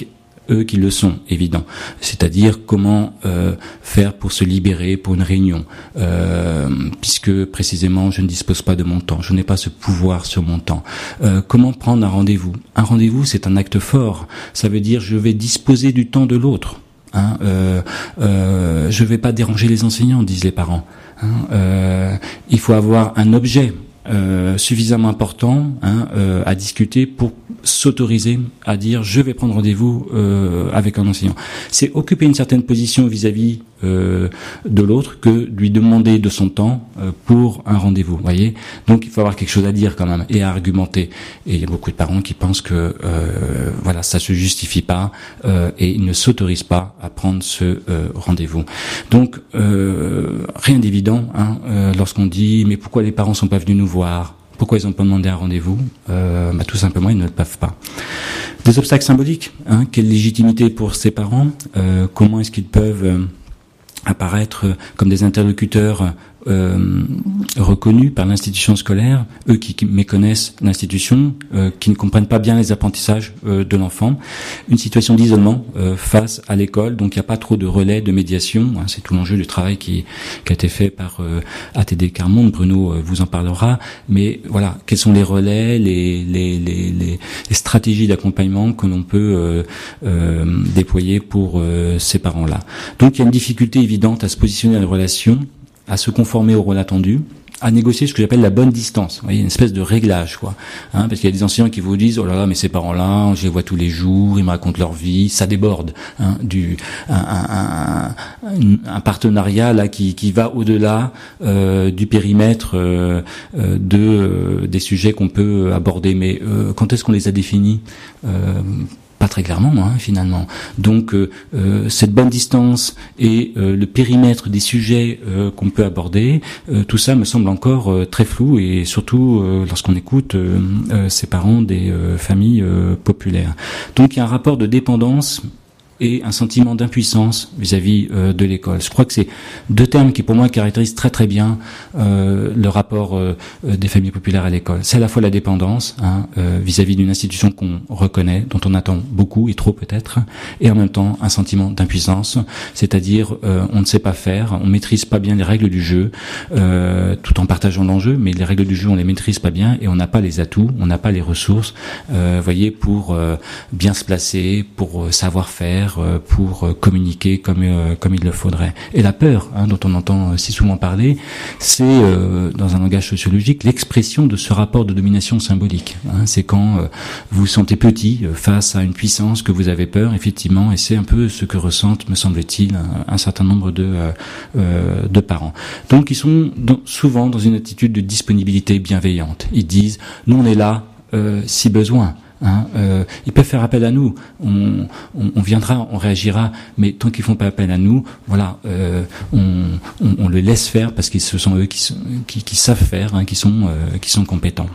eux qui le sont, évident. C'est-à-dire comment euh, faire pour se libérer pour une réunion, euh, puisque précisément je ne dispose pas de mon temps, je n'ai pas ce pouvoir sur mon temps. Euh, comment prendre un rendez-vous ? Un rendez-vous, c'est un acte fort. Ça veut dire je vais disposer du temps de l'autre. Hein, euh, euh, je vais pas déranger les enseignants, disent les parents. Hein, euh, il faut avoir un objet Euh, suffisamment important hein, euh, à discuter pour s'autoriser à dire je vais prendre rendez-vous euh, avec un enseignant. C'est occuper une certaine position vis-à-vis euh, de l'autre que lui demander de son temps euh, pour un rendez-vous. Voyez, donc il faut avoir quelque chose à dire quand même et à argumenter. Et il y a beaucoup de parents qui pensent que euh, voilà ça se justifie pas euh, et ils ne s'autorisent pas à prendre ce euh, rendez-vous. Donc euh, rien d'évident hein, euh, lorsqu'on dit mais pourquoi les parents sont pas venus nous voir ? Pourquoi ils n'ont pas demandé un rendez-vous ? euh, bah, Tout simplement, ils ne le peuvent pas. Des obstacles symboliques. Hein, quelle légitimité pour ces parents ? euh, Comment est-ce qu'ils peuvent euh, apparaître comme des interlocuteurs euh, reconnus par l'institution scolaire, eux qui, qui méconnaissent l'institution, euh, qui ne comprennent pas bien les apprentissages euh, de l'enfant, une situation d'isolement euh, face à l'école, donc il n'y a pas trop de relais, de médiation, hein, c'est tout l'enjeu du travail qui, qui a été fait par euh, A T D Quart-Monde, Bruno euh, vous en parlera, mais voilà, quels sont les relais, les, les, les, les, les stratégies d'accompagnement que l'on peut euh, euh, déployer pour euh, ces parents-là. Donc il y a une difficulté évidente à se positionner dans les relations, à se conformer au rôle attendu, à négocier ce que j'appelle la bonne distance. Vous voyez, une espèce de réglage, quoi. Hein, parce qu'il y a des enseignants qui vous disent, oh là là, mais ces parents-là, je les vois tous les jours, ils me racontent leur vie, ça déborde. Hein, du un, un, un, un partenariat là qui, qui va au-delà euh, du périmètre euh, de euh, des sujets qu'on peut aborder. Mais euh, quand est-ce qu'on les a définis ? euh, Pas très clairement, hein, finalement. Donc, euh, euh, cette bonne distance et euh, le périmètre des sujets euh, qu'on peut aborder, euh, tout ça me semble encore euh, très flou, et surtout euh, lorsqu'on écoute euh, euh, ces parents des euh, familles euh, populaires. Donc, il y a un rapport de dépendance et un sentiment d'impuissance vis-à-vis euh, de l'école. Je crois que c'est deux termes qui, pour moi, caractérisent très très bien euh, le rapport euh, des familles populaires à l'école. C'est à la fois la dépendance hein, euh, vis-à-vis d'une institution qu'on reconnaît, dont on attend beaucoup et trop peut-être, et en même temps un sentiment d'impuissance, c'est-à-dire euh, on ne sait pas faire, on maîtrise pas bien les règles du jeu, euh, tout en partageant l'enjeu, mais les règles du jeu on les maîtrise pas bien et on n'a pas les atouts, on n'a pas les ressources, euh, voyez, pour euh, bien se placer, pour euh, savoir faire, pour communiquer comme euh, comme il le faudrait. Et la peur, hein, dont on entend si souvent parler, c'est euh, dans un langage sociologique l'expression de ce rapport de domination symbolique. Hein, c'est quand euh, vous vous sentez petit euh, face à une puissance que vous avez peur, effectivement, et c'est un peu ce que ressentent, me semble-t-il, un, un certain nombre de euh, euh, de parents. Donc ils sont dans, souvent dans une attitude de disponibilité bienveillante. Ils disent nous on est là euh, si besoin. Hein, euh, ils peuvent faire appel à nous, on, on, on viendra, on réagira, mais tant qu'ils font pas appel à nous, voilà, euh, on, on, on le laisse faire parce que ce sont eux qui, qui, qui savent faire, hein, qui sont, euh, qui sont compétents.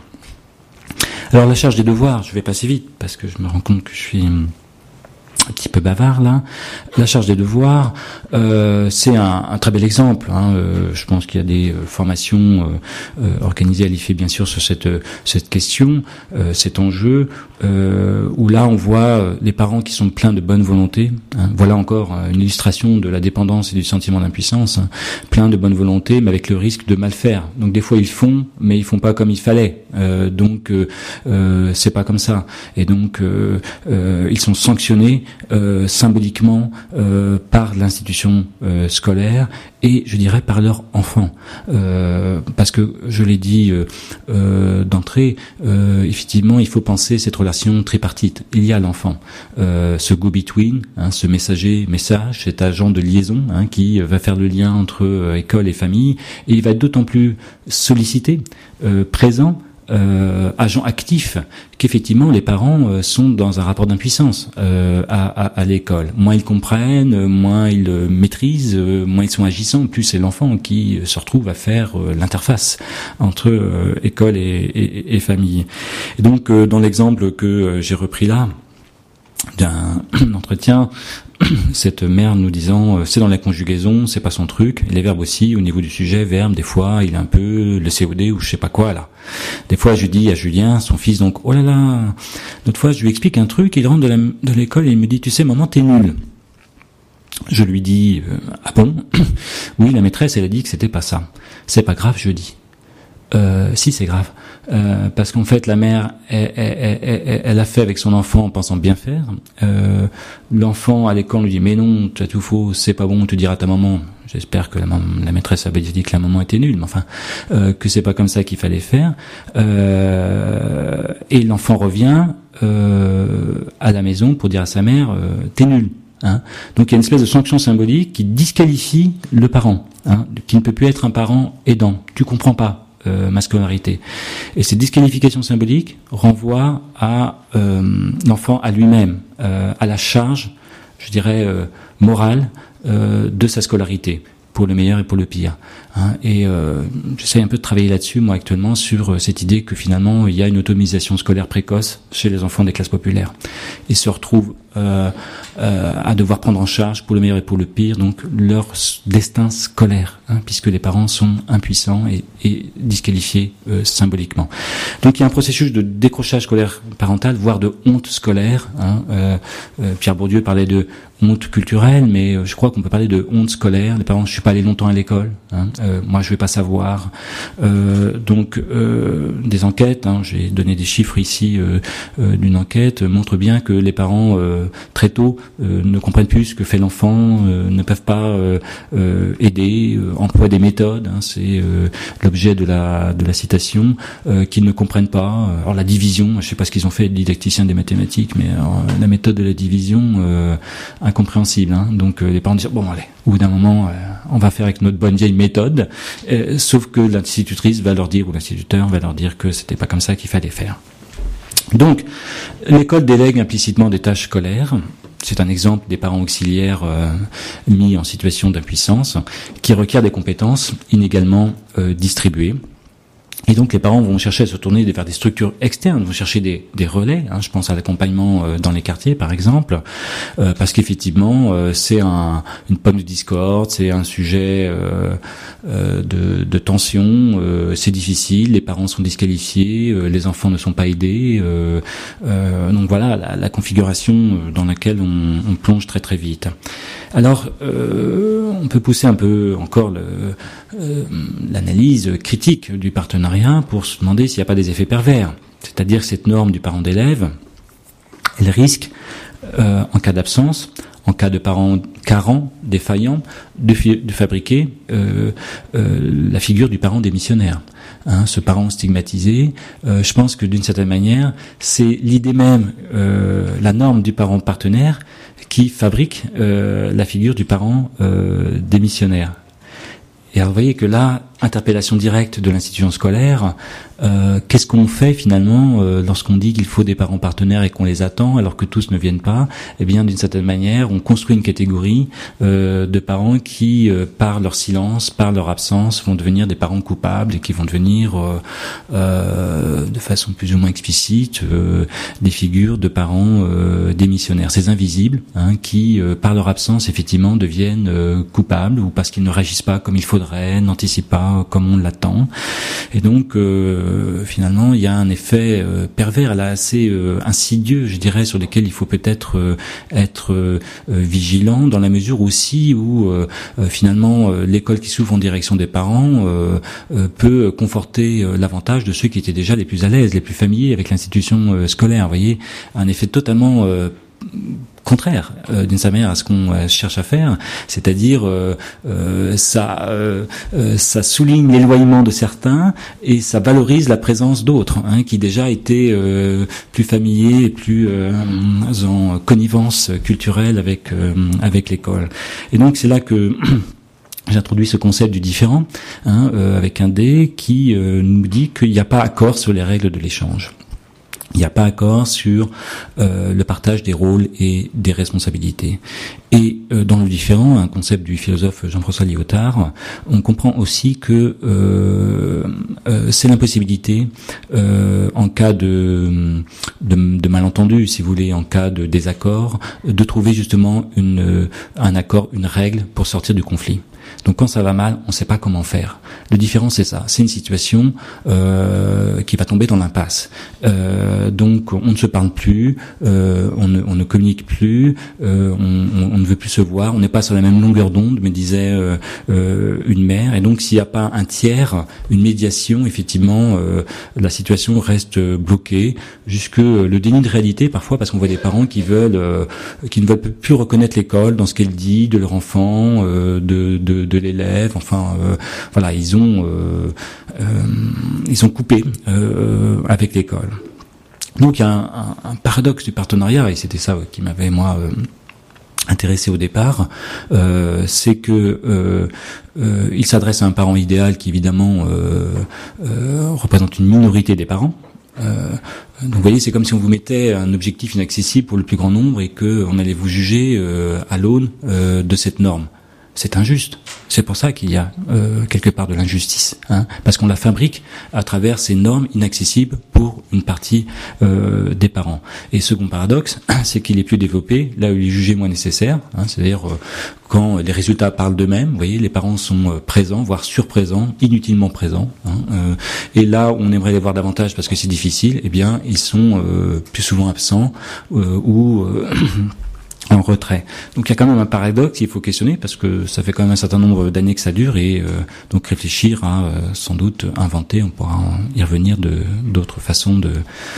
Alors la charge des devoirs, je vais passer vite parce que je me rends compte que je suis un petit peu bavard là. La charge des devoirs, euh, c'est un, un très bel exemple. Hein. Euh, je pense qu'il y a des euh, formations euh, euh, organisées à l'I F E, bien sûr, sur cette cette question, euh, cet enjeu, euh, où là on voit euh, les parents qui sont pleins de bonne volonté. Hein. Voilà encore euh, une illustration de la dépendance et du sentiment d'impuissance. Hein. Plein de bonne volonté, mais avec le risque de mal faire. Donc des fois ils font, mais ils font pas comme il fallait. Euh, donc euh, euh, c'est pas comme ça. Et donc euh, euh, ils sont sanctionnés Euh, symboliquement euh, par l'institution euh, scolaire et je dirais par leurs enfants, euh, parce que je l'ai dit euh, euh, d'entrée, euh, effectivement il faut penser cette relation tripartite. Il y a l'enfant, euh, ce go-between, hein, ce messager message, cet agent de liaison hein, qui va faire le lien entre euh, école et famille, et il va être d'autant plus sollicité, euh, présent, Euh, agent actif, qu'effectivement les parents euh, sont dans un rapport d'impuissance euh, à, à, à l'école. Moins ils comprennent, moins ils euh, maîtrisent, euh, moins ils sont agissants, plus c'est l'enfant qui euh, se retrouve à faire euh, l'interface entre euh, école et, et, et famille. Et donc euh, dans l'exemple que euh, j'ai repris là, d'un entretien, cette mère nous disant euh, c'est dans la conjugaison, c'est pas son truc. Et les verbes aussi, au niveau du sujet, verbe, des fois, il a un peu le C O D ou je sais pas quoi là. Des fois, je dis à Julien, son fils, donc oh là là. D'autres fois, je lui explique un truc, il rentre de, la, de l'école et il me dit, tu sais, maman, t'es nul. Je lui dis, euh, ah bon? Oui, la maîtresse, elle a dit que c'était pas ça. C'est pas grave, je dis. Euh, si, c'est grave. Euh, parce qu'en fait, la mère, elle, elle, elle, elle a fait avec son enfant en pensant bien faire. Euh, l'enfant, à l'école, lui dit, mais non, tu as tout faux, c'est pas bon, tu diras à ta maman. J'espère que la, la maîtresse avait dit que la maman était nulle, mais enfin, euh, que c'est pas comme ça qu'il fallait faire. Euh, et l'enfant revient euh, à la maison pour dire à sa mère, euh, t'es nul. Hein. Donc il y a une espèce de sanction symbolique qui disqualifie le parent, hein, qui ne peut plus être un parent aidant. Tu comprends pas euh, ma scolarité. Et cette disqualification symbolique renvoie à euh, l'enfant à lui-même, euh, à la charge, je dirais euh, morale euh, de sa scolarité, pour le meilleur et pour le pire. Hein. Et euh, j'essaie un peu de travailler là-dessus, moi, actuellement, sur euh, cette idée que finalement, il y a une autonomisation scolaire précoce chez les enfants des classes populaires. Ils se retrouvent euh, euh, à devoir prendre en charge, pour le meilleur et pour le pire, donc leur destin scolaire, hein, puisque les parents sont impuissants et, et disqualifiés euh, symboliquement. Donc il y a un processus de décrochage scolaire parental, voire de honte scolaire. Hein. Euh, euh, Pierre Bourdieu parlait de honte culturelle, mais euh, je crois qu'on peut parler de honte scolaire. Les parents, je suis pas allé longtemps à l'école, hein. Euh, moi je vais pas savoir. Euh, donc euh, des enquêtes, hein, j'ai donné des chiffres ici euh, euh, d'une enquête, montrent bien que les parents euh, très tôt euh, ne comprennent plus ce que fait l'enfant, euh, ne peuvent pas euh, euh, aider, euh, emploient des méthodes, hein, c'est euh, l'objet de la de la citation, euh, qu'ils ne comprennent pas. Alors la division, je sais pas ce qu'ils ont fait, les didacticiens des mathématiques, mais alors, la méthode de la division, euh, incompréhensible. Hein. Donc euh, les parents disent bon allez, au bout d'un moment, euh, on va faire avec notre bonne vieille méthode, euh, sauf que l'institutrice va leur dire ou l'instituteur va leur dire que c'était pas comme ça qu'il fallait faire. Donc, l'école délègue implicitement des tâches scolaires. C'est un exemple des parents auxiliaires euh, mis en situation d'impuissance, qui requiert des compétences inégalement euh, distribuées. Et donc les parents vont chercher à se tourner vers des structures externes, vont chercher des, des relais. Hein, je pense à l'accompagnement euh, dans les quartiers, par exemple, euh, parce qu'effectivement euh, c'est un, une pomme de discorde, c'est un sujet euh, euh, de, de tension, euh, c'est difficile, les parents sont disqualifiés, euh, les enfants ne sont pas aidés. Euh, euh, donc voilà la, la configuration dans laquelle on, on plonge très très vite. Alors euh, on peut pousser un peu encore le, euh, l'analyse critique du partenariat pour se demander s'il n'y a pas des effets pervers. C'est-à-dire que cette norme du parent d'élève, elle risque, euh, en cas d'absence, en cas de parents carents, défaillants, de, fi- de fabriquer euh, euh, la figure du parent démissionnaire. Hein, ce parent stigmatisé, euh, je pense que d'une certaine manière, c'est l'idée même, euh, la norme du parent partenaire qui fabrique euh, la figure du parent euh, démissionnaire. Et alors, vous voyez que là, interpellation directe de l'institution scolaire, euh, qu'est-ce qu'on fait finalement euh, lorsqu'on dit qu'il faut des parents partenaires et qu'on les attend alors que tous ne viennent pas? Eh bien, d'une certaine manière, on construit une catégorie euh, de parents qui, euh, par leur silence, par leur absence, vont devenir des parents coupables et qui vont devenir, euh, euh, de façon plus ou moins explicite, euh, des figures de parents euh, démissionnaires. Ces invisibles, hein, qui, euh, par leur absence, effectivement, deviennent euh, coupables ou parce qu'ils ne réagissent pas comme il faudrait, n'anticipent pas comme on l'attend. Et donc, euh, finalement, il y a un effet euh, pervers, là, assez euh, insidieux, je dirais, sur lesquels il faut peut-être euh, être euh, vigilant, dans la mesure aussi où, euh, euh, finalement, euh, l'école qui s'ouvre en direction des parents euh, euh, peut conforter euh, l'avantage de ceux qui étaient déjà les plus à l'aise, les plus familiers avec l'institution euh, scolaire. Vous voyez, un effet totalement euh, contraire euh, d'une certaine manière à ce qu'on euh, cherche à faire, c'est-à-dire euh, euh, ça euh, euh, ça souligne l'éloignement de certains et ça valorise la présence d'autres, hein, qui déjà étaient euh, plus familiers et plus euh, en connivence culturelle avec euh, avec l'école. Et donc c'est là que j'introduis ce concept du différent, hein, euh, avec un D qui euh, nous dit qu'il n'y a pas accord sur les règles de l'échange. Il n'y a pas accord sur euh, le partage des rôles et des responsabilités. Et euh, dans le différent, un concept du philosophe Jean-François Lyotard, on comprend aussi que euh, euh, c'est l'impossibilité, euh, en cas de, de, de malentendu, si vous voulez, en cas de désaccord, de trouver justement une, un accord, une règle pour sortir du conflit. Donc quand ça va mal, on ne sait pas comment faire. Le différent, c'est ça. C'est une situation euh, qui va tomber dans l'impasse. Euh, donc on ne se parle plus, euh, on, ne, on ne communique plus, euh, on, on ne veut plus se voir, on n'est pas sur la même longueur d'onde, me disait euh, euh, une mère. Et donc s'il n'y a pas un tiers, une médiation, effectivement, euh, la situation reste bloquée jusque le déni de réalité parfois, parce qu'on voit des parents qui veulent, euh, qui ne veulent plus reconnaître l'école dans ce qu'elle dit de leur enfant, euh, de, de de l'élève, enfin euh, voilà, ils ont euh, euh, ils ont coupé euh, avec l'école. Donc il y a un, un, un paradoxe du partenariat, et c'était ça qui m'avait moi euh, intéressé au départ, euh, c'est que euh, euh, il s'adresse à un parent idéal qui évidemment euh, euh, représente une minorité des parents. Euh, donc vous voyez, c'est comme si on vous mettait un objectif inaccessible pour le plus grand nombre et que on allait vous juger euh, à l'aune euh, de cette norme. C'est injuste. C'est pour ça qu'il y a euh, quelque part de l'injustice, hein, parce qu'on la fabrique à travers ces normes inaccessibles pour une partie euh, des parents. Et second paradoxe, c'est qu'il est plus développé là où il est jugé moins nécessaire, hein, c'est-à-dire euh, quand les résultats parlent d'eux-mêmes. Vous voyez, les parents sont euh, présents, voire surprésents, inutilement présents. Hein, euh, et là où on aimerait les voir davantage parce que c'est difficile, eh bien ils sont euh, plus souvent absents euh, ou euh, en retrait. Donc il y a quand même un paradoxe qu'il faut questionner, parce que ça fait quand même un certain nombre d'années que ça dure, et euh, donc réfléchir à euh, sans doute inventer, on pourra y revenir, de d'autres façons de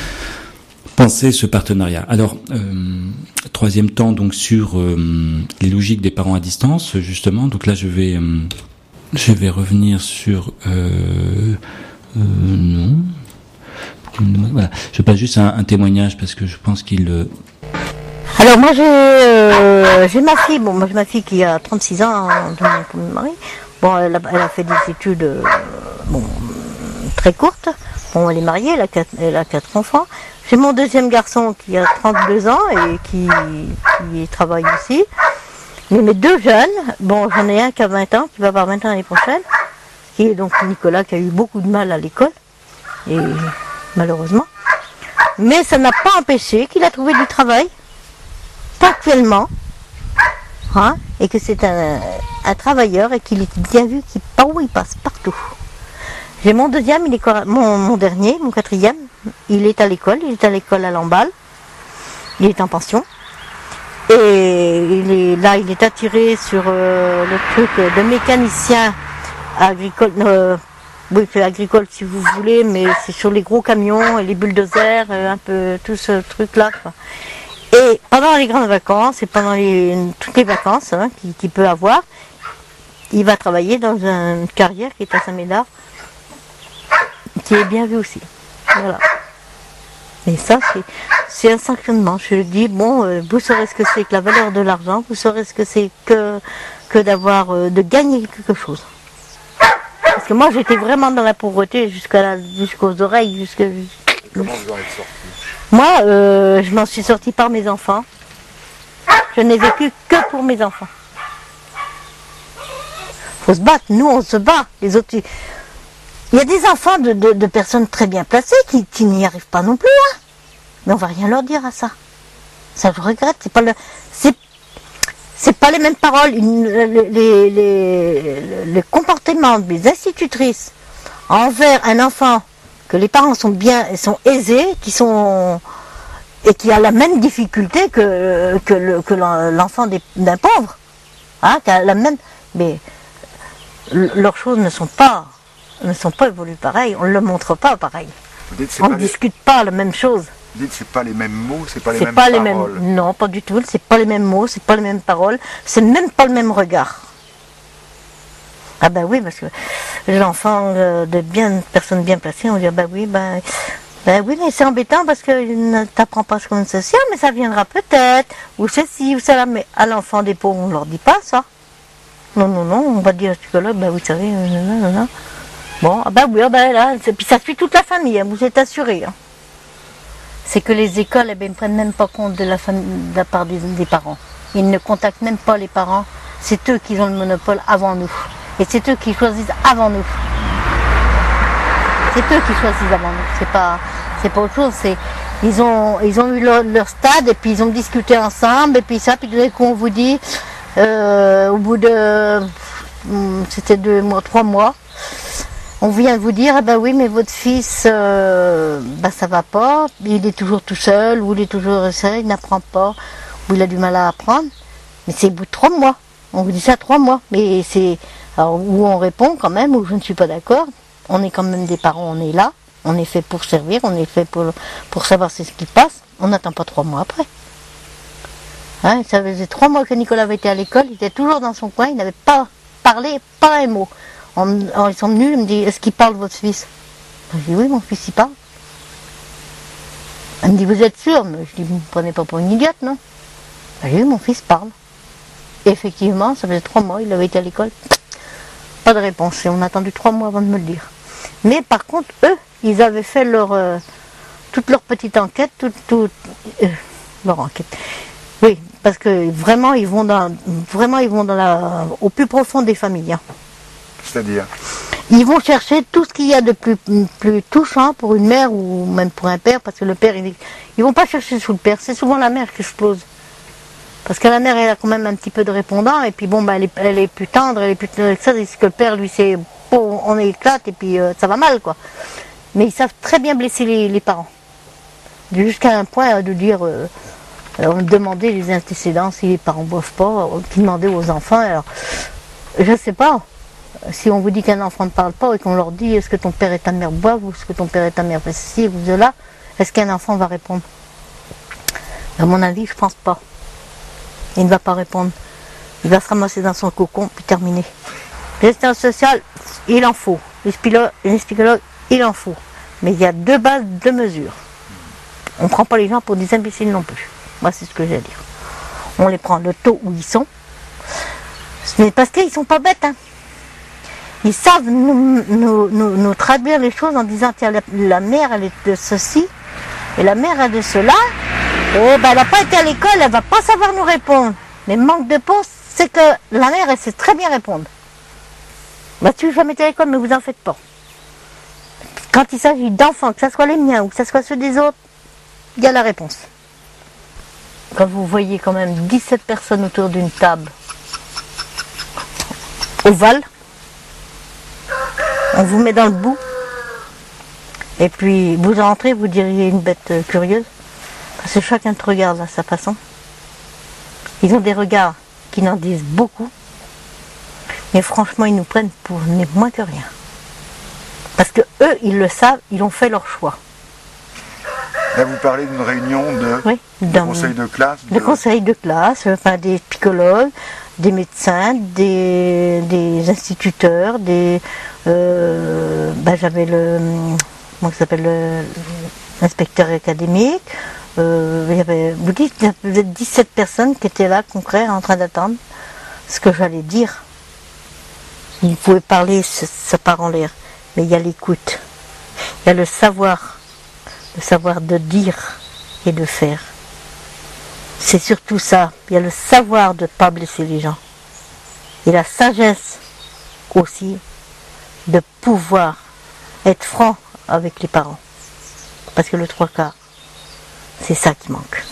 penser ce partenariat. Alors euh, troisième temps donc sur euh, les logiques des parents à distance, justement. Donc là je vais euh, je vais revenir sur euh, euh, non voilà, je passe juste un, un témoignage parce que je pense qu'il euh, Alors moi j'ai euh, j'ai ma fille, bon moi j'ai ma fille qui a trente-six ans, de mon mari. Bon elle a, elle a fait des études euh, bon, très courtes. Bon elle est mariée, elle a quatre, elle a quatre enfants. J'ai mon deuxième garçon qui a trente-deux ans et qui, qui travaille aussi. Mais mes deux jeunes, bon j'en ai un qui a vingt ans, qui va avoir vingt ans l'année prochaine, qui est donc Nicolas, qui a eu beaucoup de mal à l'école, et malheureusement. Mais ça n'a pas empêché qu'il a trouvé du travail. Actuellement, hein, et que c'est un, un travailleur et qu'il est bien vu, qu'il part où il passe, partout. J'ai mon deuxième, il est mon, mon dernier, mon quatrième, il est à l'école, il est à l'école à Lamballe, il est en pension, et il est, là il est attiré sur euh, le truc de mécanicien agricole, euh, oui c'est agricole si vous voulez, mais c'est sur les gros camions et les bulldozers, un peu tout ce truc là quoi. Et pendant les grandes vacances et pendant les, toutes les vacances hein, qu'il, qu'il peut avoir, il va travailler dans une carrière qui est à Saint-Médard, qui est bien vue aussi. Voilà. Et ça, c'est, c'est un sanctionnement. Je lui dis, bon, euh, vous saurez ce que c'est que la valeur de l'argent, vous saurez ce que c'est que, que d'avoir, euh, de gagner quelque chose. Parce que moi, j'étais vraiment dans la pauvreté jusqu'à la, jusqu'aux oreilles, jusqu'à... Comment vous en êtes sorti ? Moi, euh, je m'en suis sortie par mes enfants. Je n'ai vécu que pour mes enfants. Faut se battre. Nous, on se bat. Les autres, il y a des enfants de, de, de personnes très bien placées qui, qui n'y arrivent pas non plus. Hein. Mais on va rien leur dire à ça. Ça, je regrette. C'est pas le, c'est, c'est pas les mêmes paroles. Une, les, les, les, le comportement des institutrices envers un enfant, que les parents sont bien, sont aisés, qui sont et qui a la même difficulté que que, le, que l'enfant des, d'un pauvre, hein, qui a la même, mais leurs choses ne sont pas ne sont pas évoluées pareil, on ne le montre pas pareil, Vous dites, on ne discute les... pas la même chose. Vous dites c'est pas les mêmes mots, c'est pas les c'est mêmes pas paroles. Les mêmes, non, pas du tout, c'est pas les mêmes mots, c'est pas les mêmes paroles, c'est même pas le même regard. Ah ben oui, parce que l'enfant de bien, personne bien placée, on dit ah ben oui, ben, ben oui, mais c'est embêtant parce que ne t'apprends pas ce qu'on social, mais ça viendra peut-être, ou ceci, ou cela, mais à l'enfant des pauvres, on leur dit pas ça. Non, non, non, on va dire à ce psychologue, ben vous savez, non, non, non. Bon, ah ben oui, ah ben là, puis ça suit toute la famille, hein, vous êtes assurés. Hein. C'est que les écoles, eh ben, ne prennent même pas compte de la, famille, de la part des, des parents. ils ne contactent même pas les parents. C'est eux qui ont le monopole avant nous. Et c'est eux qui choisissent avant nous. C'est eux qui choisissent avant nous. C'est pas, c'est pas autre chose. C'est, ils ont, ils ont eu leur, leur stade et puis ils ont discuté ensemble et puis ça, puis tout d'un coup on vous dit, euh, au bout de, c'était deux mois, trois mois, on vient de vous dire, eh ben oui, mais votre fils, euh, ben ça va pas, il est toujours tout seul, ou il est toujours seul, il n'apprend pas, ou il a du mal à apprendre. Mais c'est au bout de trois mois. On vous dit ça trois mois. Mais c'est, alors, où on répond quand même, où je ne suis pas d'accord. On est quand même des parents, on est là, on est fait pour servir, on est fait pour, pour savoir ce qui passe. On n'attend pas trois mois après. Hein, ça faisait trois mois que Nicolas avait été à l'école, il était toujours dans son coin, il n'avait pas parlé, pas un mot. On, alors ils sont venus, ils me disent, est-ce qu'il parle votre fils? Je dis, oui, mon fils il parle. Elle me dit, vous êtes sûr? Mais je dis, vous ne me prenez pas pour une idiote, non? Je dis, oui, mon fils parle. Et effectivement, ça faisait trois mois, il avait été à l'école. Pas de réponse, et on a attendu trois mois avant de me le dire. Mais par contre, eux, ils avaient fait leur, euh, toute leur petite enquête, toute, toute euh, leur enquête. Oui, parce que vraiment, ils vont dans, vraiment, ils vont dans la, au plus profond des familles. Hein. C'est-à-dire? Ils vont chercher tout ce qu'il y a de plus, plus touchant pour une mère ou même pour un père, parce que le père, il, ils vont pas chercher sous le père, c'est souvent la mère qui explose. Parce que la mère, elle a quand même un petit peu de répondant, et puis bon, bah, elle, est, elle est plus tendre, elle est plus tendre que ça, c'est ce que le père, lui, c'est, bon, on éclate, et puis euh, ça va mal, quoi. Mais ils savent très bien blesser les, les parents. Jusqu'à un point euh, de dire, euh, on demandait les antécédents, si les parents ne boivent pas, on demandait aux enfants, alors, je sais pas. Si on vous dit qu'un enfant ne parle pas et qu'on leur dit est-ce que ton père et ta mère boivent ou est-ce que ton père et ta mère fait ceci ou cela, est-ce qu'un enfant va répondre? À mon avis, je pense pas. Il ne va pas répondre. Il va se ramasser dans son cocon puis terminer. L'assistance sociale, il en faut. Les psychologues, il en faut. Mais il y a deux bases, deux mesures. On ne prend pas les gens pour des imbéciles non plus. Moi, c'est ce que j'ai à dire. On les prend le taux où ils sont. Mais parce qu'ils ne sont pas bêtes, hein. Ils savent nous, nous, nous, nous traduire les choses en disant tiens, la, la mère elle est de ceci et la mère elle est de cela. Oh ben elle n'a pas été à l'école, elle va pas savoir nous répondre. Mais manque de peau, c'est que la mère elle sait très bien répondre. Bah tu n'as jamais été à l'école, mais vous en faites pas. Quand il s'agit d'enfants, que ce soit les miens ou que ce soit ceux des autres, il y a la réponse. Quand vous voyez quand même dix-sept personnes autour d'une table ovale, on vous met dans le bout, et puis vous entrez, vous diriez une bête euh, curieuse, parce que chacun te regarde à sa façon. Ils ont des regards qui n'en disent beaucoup, mais franchement ils nous prennent pour n'est moins que rien. Parce que eux, ils le savent, ils ont fait leur choix. Là vous parlez d'une réunion de, oui, de conseil de classe de, de conseil de classe, enfin des psychologues, des médecins, des, des instituteurs, des euh, ben j'avais le comment ça s'appelle le, l'inspecteur académique, euh, il y avait vous dites vous êtes dix-sept personnes qui étaient là concrètes en train d'attendre ce que j'allais dire. Ils pouvaient parler, ça, ça part en l'air, mais il y a l'écoute, il y a le savoir, le savoir de dire et de faire. C'est surtout ça. Il y a le savoir de ne pas blesser les gens. Et la sagesse aussi de pouvoir être franc avec les parents. Parce que le trois quarts, c'est ça qui manque.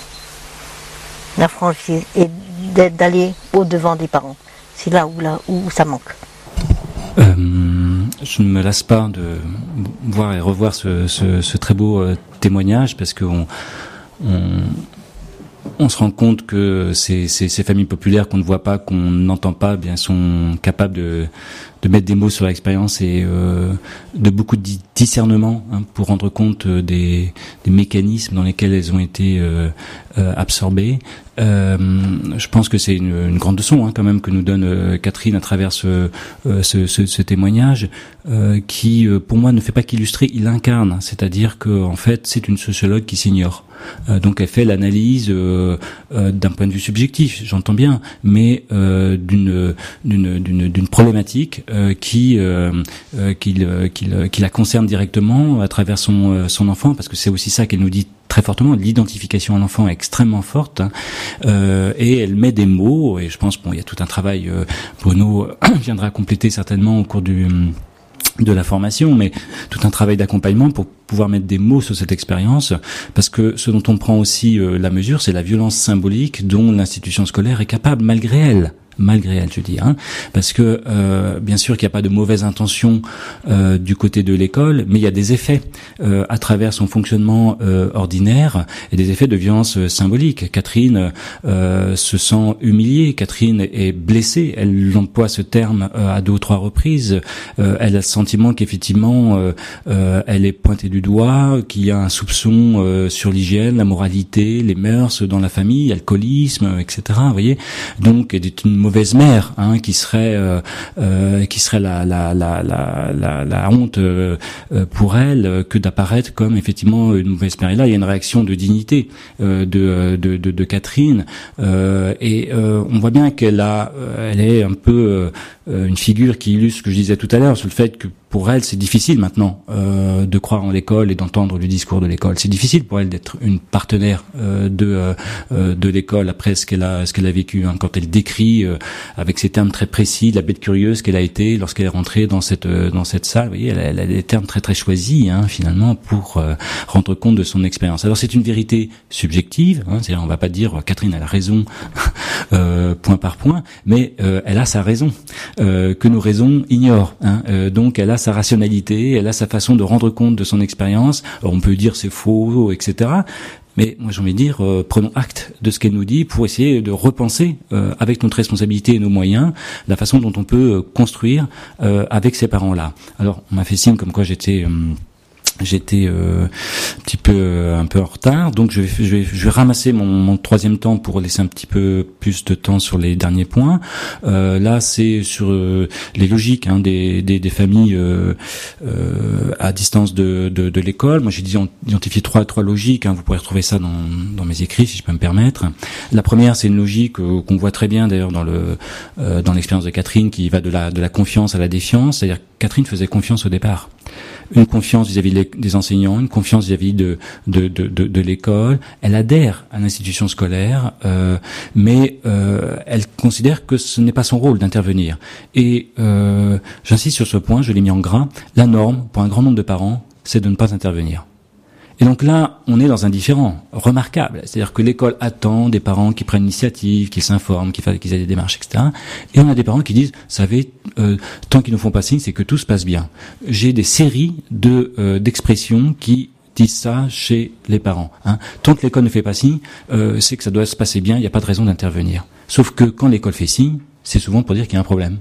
La franchise et d'aller au-devant des parents. C'est là où, là où ça manque. Euh, je ne me lasse pas de voir et revoir ce, ce, ce très beau euh, témoignage parce qu'on on, on se rend compte que ces, ces, ces familles populaires qu'on ne voit pas, qu'on n'entend pas, eh bien sont capables de, de mettre des mots sur l'expérience et euh, de beaucoup de discernement hein, pour rendre compte des, des mécanismes dans lesquels elles ont été euh, euh, absorbées. Euh, je pense que c'est une, une grande leçon hein, quand même que nous donne euh, Catherine à travers ce, euh, ce, ce, ce témoignage euh, qui, euh, pour moi, ne fait pas qu'illustrer, il incarne. C'est-à-dire que en fait, c'est une sociologue qui s'ignore. Euh, donc, elle fait l'analyse euh, euh, d'un point de vue subjectif, j'entends bien, mais euh, d'une, d'une, d'une, d'une problématique euh, qui, euh, euh, qui, qui, qui la concerne directement à travers son, euh, son enfant, parce que c'est aussi ça qu'elle nous dit très fortement. L'identification à l'enfant est extrêmement forte, hein, euh, et elle met des mots. Et je pense, bon, il y a tout un travail. Euh, Bruno viendra compléter certainement au cours du de la formation, mais tout un travail d'accompagnement pour pouvoir mettre des mots sur cette expérience, parce que ce dont on prend aussi euh, la mesure, c'est la violence symbolique dont l'institution scolaire est capable, malgré elle. Malgré elle, je dis, hein, parce que euh, bien sûr qu'il n'y a pas de mauvaise intention euh, du côté de l'école, mais il y a des effets euh, à travers son fonctionnement euh, ordinaire et des effets de violence euh, symbolique. Catherine euh, se sent humiliée, Catherine est blessée, elle emploie ce terme euh, à deux ou trois reprises, euh, elle a le sentiment qu'effectivement euh, euh, elle est pointée du doigt, qu'il y a un soupçon euh, sur l'hygiène, la moralité, les mœurs dans la famille, alcoolisme, et cetera. Vous voyez, donc elle est une mauvaise mère, hein, qui serait euh, euh, qui serait la la la la la, la honte euh, pour elle que d'apparaître comme effectivement une mauvaise mère. Et là, il y a une réaction de dignité euh, de, de de de Catherine, euh, et euh, on voit bien qu'elle a, elle est un peu euh, une figure qui illustre ce que je disais tout à l'heure sur le fait que pour elle, c'est difficile maintenant euh, de croire en l'école et d'entendre le discours de l'école. C'est difficile pour elle d'être une partenaire euh, de euh, de l'école après ce qu'elle a ce qu'elle a vécu, hein, quand elle décrit euh, avec ces termes très précis la bête curieuse qu'elle a été lorsqu'elle est rentrée dans cette euh, dans cette salle. Vous voyez, elle a, elle a des termes très très choisis, hein, finalement, pour euh, rendre compte de son expérience. Alors c'est une vérité subjective, hein, c'est-à-dire on va pas dire Catherine a raison euh, point par point, mais euh, elle a sa raison euh, que nos raisons ignorent, hein, euh, donc elle a sa rationalité, elle a sa façon de rendre compte de son expérience. Alors on peut dire c'est faux, et cetera. Mais moi j'ai envie de dire, euh, prenons acte de ce qu'elle nous dit pour essayer de repenser euh, avec notre responsabilité et nos moyens la façon dont on peut euh, construire euh, avec ces parents-là. Alors on m'a fait signe comme quoi j'étais... Euh, J'étais euh, un petit peu euh, un peu en retard, donc je vais je vais je vais ramasser mon, mon troisième temps pour laisser un petit peu plus de temps sur les derniers points. Euh, là, c'est sur euh, les logiques, hein, des, des des familles euh, euh, à distance de de, de l'école. Moi, j'ai identifié trois trois logiques. Hein, vous pourrez retrouver ça dans dans mes écrits, si je peux me permettre. La première, c'est une logique euh, qu'on voit très bien d'ailleurs dans le euh, dans l'expérience de Catherine, qui va de la de la confiance à la défiance. C'est-à-dire que Catherine faisait confiance au départ. Une confiance vis-à-vis des enseignants, une confiance vis-à-vis de de de de, de l'école. Elle adhère à l'institution scolaire, euh, mais euh, elle considère que ce n'est pas son rôle d'intervenir. Et euh, j'insiste sur ce point, je l'ai mis en gras. La norme pour un grand nombre de parents, c'est de ne pas intervenir. Et donc là, on est dans un différent remarquable. C'est-à-dire que l'école attend des parents qui prennent l'initiative, qui s'informent, qui fassent qu'ils aient des démarches, et cetera. Et on a des parents qui disent, vous savez, euh, tant qu'ils ne font pas signe, c'est que tout se passe bien. J'ai des séries de euh, d'expressions qui disent ça chez les parents. Hein. Tant que l'école ne fait pas signe, euh, c'est que ça doit se passer bien, il n'y a pas de raison d'intervenir. Sauf que quand l'école fait signe, c'est souvent pour dire qu'il y a un problème.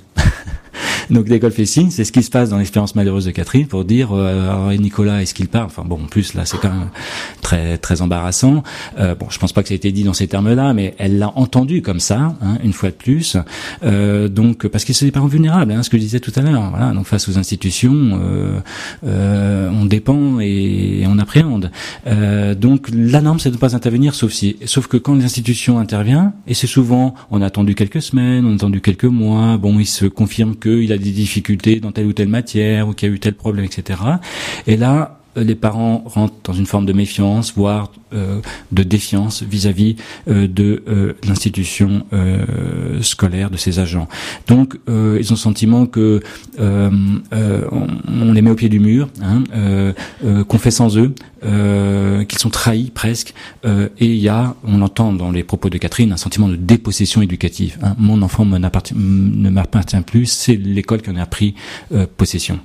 Donc l'école fait signe, c'est ce qui se passe dans l'expérience malheureuse de Catherine pour dire euh, Nicolas, est-ce qu'il parle ? Enfin bon, en plus là c'est quand même très très embarrassant. Euh, bon, je pense pas que ça a été dit dans ces termes-là, mais elle l'a entendu comme ça, hein, une fois de plus. Euh, donc parce que c'est des parents vulnérables, hein, ce que je disais tout à l'heure. Voilà, donc face aux institutions, euh, euh, on dépend et, et on appréhende. Euh, donc la norme, c'est de ne pas intervenir, sauf si, sauf que quand l'institution intervient, et c'est souvent, on a attendu quelques semaines, on a attendu quelques mois. Bon, il se confirme qu'il a des difficultés dans telle ou telle matière, ou qu'il y a eu tel problème, et cetera. Et là, les parents rentrent dans une forme de méfiance, voire euh, de défiance vis-à-vis euh, de euh, l'institution euh, scolaire, de ses agents. Donc, euh, ils ont le sentiment que euh, euh, on, on les met au pied du mur, hein, euh, euh, qu'on fait sans eux, euh, qu'ils sont trahis presque. Euh, et il y a, on l'entend dans les propos de Catherine, un sentiment de dépossession éducative. Hein. Mon enfant ne m'appartient plus, c'est l'école qui en a pris euh, possession.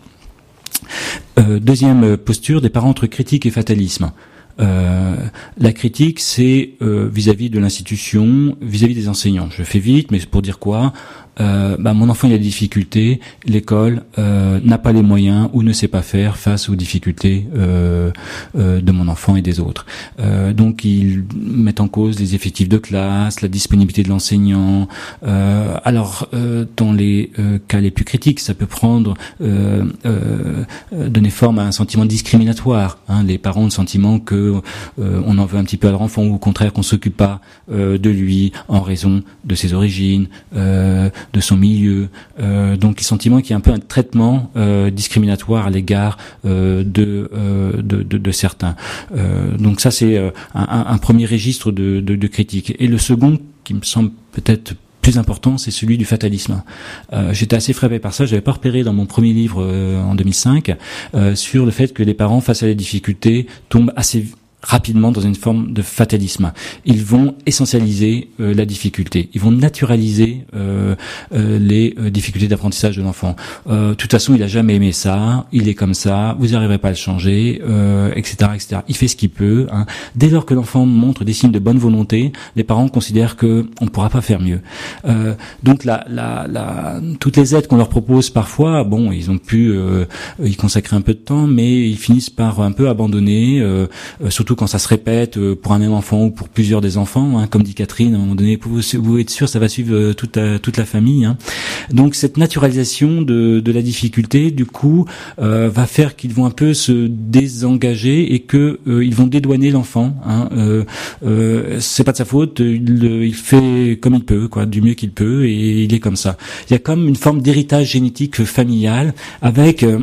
Euh, deuxième posture, des parents entre critique et fatalisme. Euh, la critique, c'est euh, vis-à-vis de l'institution, vis-à-vis des enseignants. Je fais vite, mais c'est pour dire quoi ? Euh, bah, mon enfant il a des difficultés, l'école euh, n'a pas les moyens ou ne sait pas faire face aux difficultés euh, euh, de mon enfant et des autres. Euh, donc ils mettent en cause les effectifs de classe, la disponibilité de l'enseignant. Euh, alors euh, dans les euh, cas les plus critiques, ça peut prendre euh, euh, donner forme à un sentiment discriminatoire. Hein. Les parents ont le sentiment que que euh, on en veut un petit peu à leur enfant, ou au contraire qu'on s'occupe pas euh, de lui en raison de ses origines, euh, de son milieu. Euh, donc, le sentiment qu'il y a un peu un traitement euh, discriminatoire à l'égard euh, de, euh, de, de de certains. Euh, donc ça, c'est euh, un, un premier registre de, de, de critique. Et le second, qui me semble peut-être plus important, c'est celui du fatalisme. Euh, j'étais assez frappé par ça. J'avais pas repéré dans mon premier livre euh, en deux mille cinq euh, sur le fait que les parents, face à la difficulté, tombent assez rapidement dans une forme de fatalisme. Ils vont essentialiser euh, la difficulté. Ils vont naturaliser euh, euh, les euh, difficultés d'apprentissage de l'enfant. Euh, de toute façon, il a jamais aimé ça. Il est comme ça. Vous n'arriverez pas à le changer, euh, et cetera, et cetera. Il fait ce qu'il peut. Hein. Dès lors que l'enfant montre des signes de bonne volonté, les parents considèrent que on ne pourra pas faire mieux. Euh, donc, la, la, la, toutes les aides qu'on leur propose parfois, bon, ils ont pu euh, y consacrer un peu de temps, mais ils finissent par un peu abandonner, euh, euh, surtout quand ça se répète pour un même enfant ou pour plusieurs des enfants, hein, comme dit Catherine, à un moment donné, vous, vous êtes sûr, ça va suivre toute la, toute la famille. Hein. Donc cette naturalisation de, de la difficulté, du coup, euh, va faire qu'ils vont un peu se désengager et que euh, ils vont dédouaner l'enfant. Hein. Euh, euh, c'est pas de sa faute, il, il fait comme il peut, quoi, du mieux qu'il peut, et il est comme ça. Il y a comme une forme d'héritage génétique familial avec euh,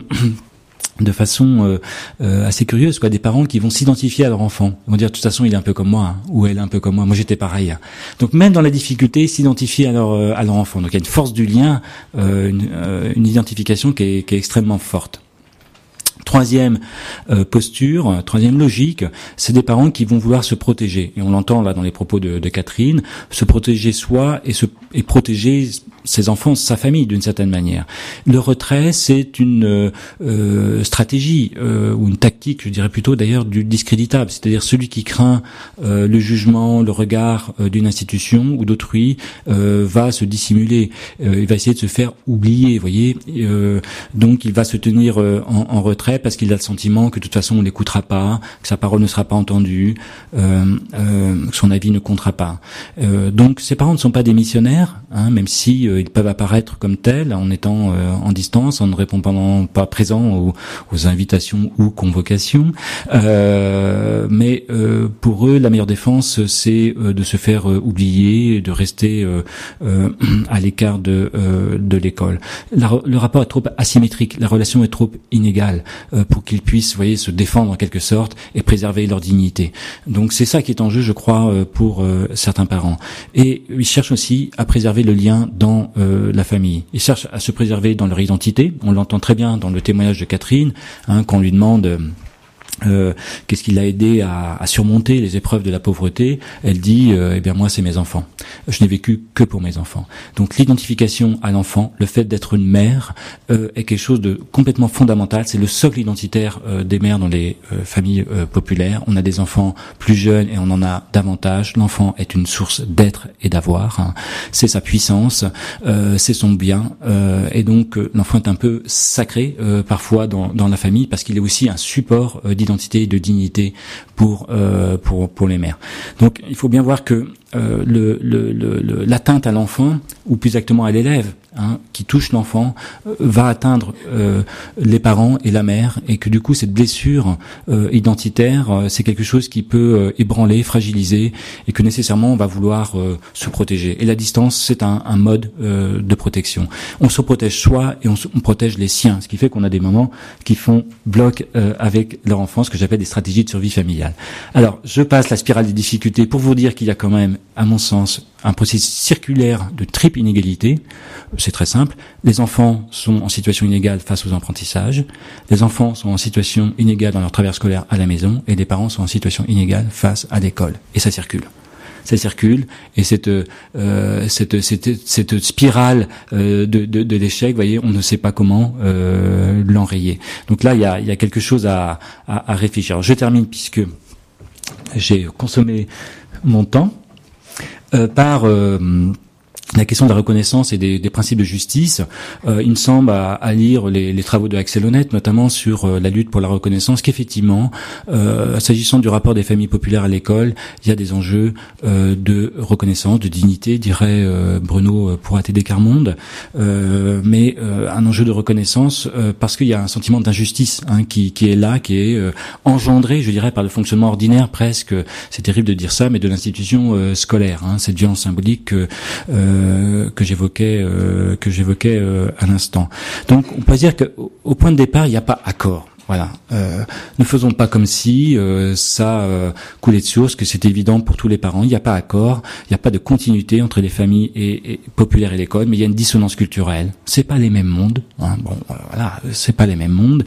de façon euh, euh, assez curieuse, quoi, des parents qui vont s'identifier à leur enfant. Ils vont dire, de toute façon, il est un peu comme moi, hein, ou elle est un peu comme moi. Moi, j'étais pareil. Hein. Donc, même dans la difficulté, s'identifier à leur euh, à leur enfant. Donc, il y a une force du lien, euh, une, euh, une identification qui est, qui est extrêmement forte. Troisième euh, posture, troisième logique, c'est des parents qui vont vouloir se protéger. Et on l'entend là dans les propos de, de Catherine, se protéger soi et se et protéger ses enfants, sa famille d'une certaine manière. Le retrait, c'est une euh, stratégie euh, ou une tactique, je dirais plutôt d'ailleurs, du discréditable, c'est-à-dire celui qui craint euh, le jugement, le regard euh, d'une institution ou d'autrui euh, va se dissimuler, euh, il va essayer de se faire oublier, vous voyez. Euh, donc il va se tenir euh, en, en retrait parce qu'il a le sentiment que de toute façon on l'écoutera pas, que sa parole ne sera pas entendue, euh, euh, que son avis ne comptera pas. Euh, donc ces parents ne sont pas des missionnaires, hein, même si ils peuvent apparaître comme tels en étant euh, en distance, en ne répondant pas présent aux, aux invitations ou convocations. Euh, mais euh, pour eux, la meilleure défense, c'est euh, de se faire euh, oublier, de rester euh, euh, à l'écart de, euh, de l'école. La, le rapport est trop asymétrique, la relation est trop inégale euh, pour qu'ils puissent, vous voyez, se défendre en quelque sorte et préserver leur dignité. Donc c'est ça qui est en jeu, je crois, pour euh, certains parents. Et ils cherchent aussi à préserver le lien dans euh, la famille. Ils cherchent à se préserver dans leur identité. On l'entend très bien dans le témoignage de Catherine, hein, qu'on lui demande euh, Euh, qu'est-ce qui l'a aidé à, à surmonter les épreuves de la pauvreté. Elle dit euh, eh bien moi c'est mes enfants, je n'ai vécu que pour mes enfants. Donc l'identification à l'enfant, le fait d'être une mère euh, est quelque chose de complètement fondamental. C'est le socle identitaire euh, des mères dans les euh, familles euh, populaires. On a des enfants plus jeunes et on en a davantage. L'enfant est une source d'être et d'avoir, hein. C'est sa puissance, euh, c'est son bien, euh, et donc euh, l'enfant est un peu sacré euh, parfois dans, dans la famille parce qu'il est aussi un support euh, d'identité et de dignité pour euh, pour pour les mères. Donc il faut bien voir que euh, le, le, le, l'atteinte à l'enfant, ou plus exactement à l'élève, hein, qui touche l'enfant, euh, va atteindre euh, les parents et la mère, et que du coup cette blessure euh, identitaire, euh, c'est quelque chose qui peut euh, ébranler, fragiliser, et que nécessairement on va vouloir euh, se protéger. Et la distance, c'est un, un mode euh, de protection. On se protège soi et on, se, on protège les siens, ce qui fait qu'on a des moments qui font bloc euh, avec leur enfant, ce que j'appelle des stratégies de survie familiale. Alors, je passe la spirale des difficultés pour vous dire qu'il y a quand même, à mon sens, un processus circulaire de triple inégalité. C'est très simple. Les enfants sont en situation inégale face aux apprentissages. Les enfants sont en situation inégale dans leur travers scolaire à la maison. Et les parents sont en situation inégale face à l'école. Et ça circule. Ça circule. Et cette, euh, cette, cette, cette spirale euh, de, de, de l'échec, vous voyez, on ne sait pas comment euh, l'enrayer. Donc là, il y a, il y a quelque chose à, à, à réfléchir. Alors, je termine puisque j'ai consommé mon temps. Euh, par euh, la question de la reconnaissance et des, des principes de justice, euh, il me semble à, à lire les, les travaux de Axel Honneth, notamment sur euh, la lutte pour la reconnaissance, qu'effectivement, euh, s'agissant du rapport des familles populaires à l'école, il y a des enjeux euh, de reconnaissance, de dignité, dirait euh, Bruno Pourate Descarmonde, euh, mais euh, un enjeu de reconnaissance euh, parce qu'il y a un sentiment d'injustice hein, qui, qui est là, qui est euh, engendré, je dirais, par le fonctionnement ordinaire presque, c'est terrible de dire ça, mais de l'institution euh, scolaire, hein, cette violence symbolique que euh, que j'évoquais euh, que j'évoquais euh, à l'instant. Donc on peut dire que au point de départ, il n'y a pas accord. Voilà. Euh, ne faisons pas comme si euh, ça euh, coulait de source, que c'est évident pour tous les parents. Il n'y a pas accord, il n'y a pas de continuité entre les familles et, et populaires et l'école, mais il y a une dissonance culturelle. C'est pas les mêmes mondes. Hein. Bon, voilà, c'est pas les mêmes mondes.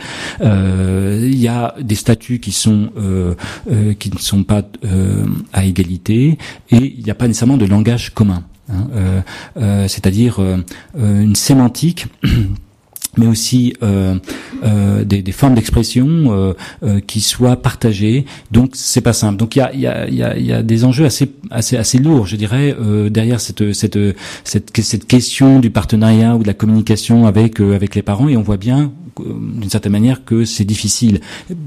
Euh, il y a des statuts qui sont euh, euh, qui ne sont pas euh, à égalité, et il n'y a pas nécessairement de langage commun. Hein, euh, euh, c'est-à-dire euh, euh, une sémantique mais aussi euh, euh, des, des formes d'expression euh, euh, qui soient partagées. Donc c'est pas simple. Donc il y a il y a il y a, il y a des enjeux assez assez assez lourds, je dirais, euh, derrière cette cette cette cette question du partenariat ou de la communication avec euh, avec les parents, et on voit bien euh, d'une certaine manière que c'est difficile.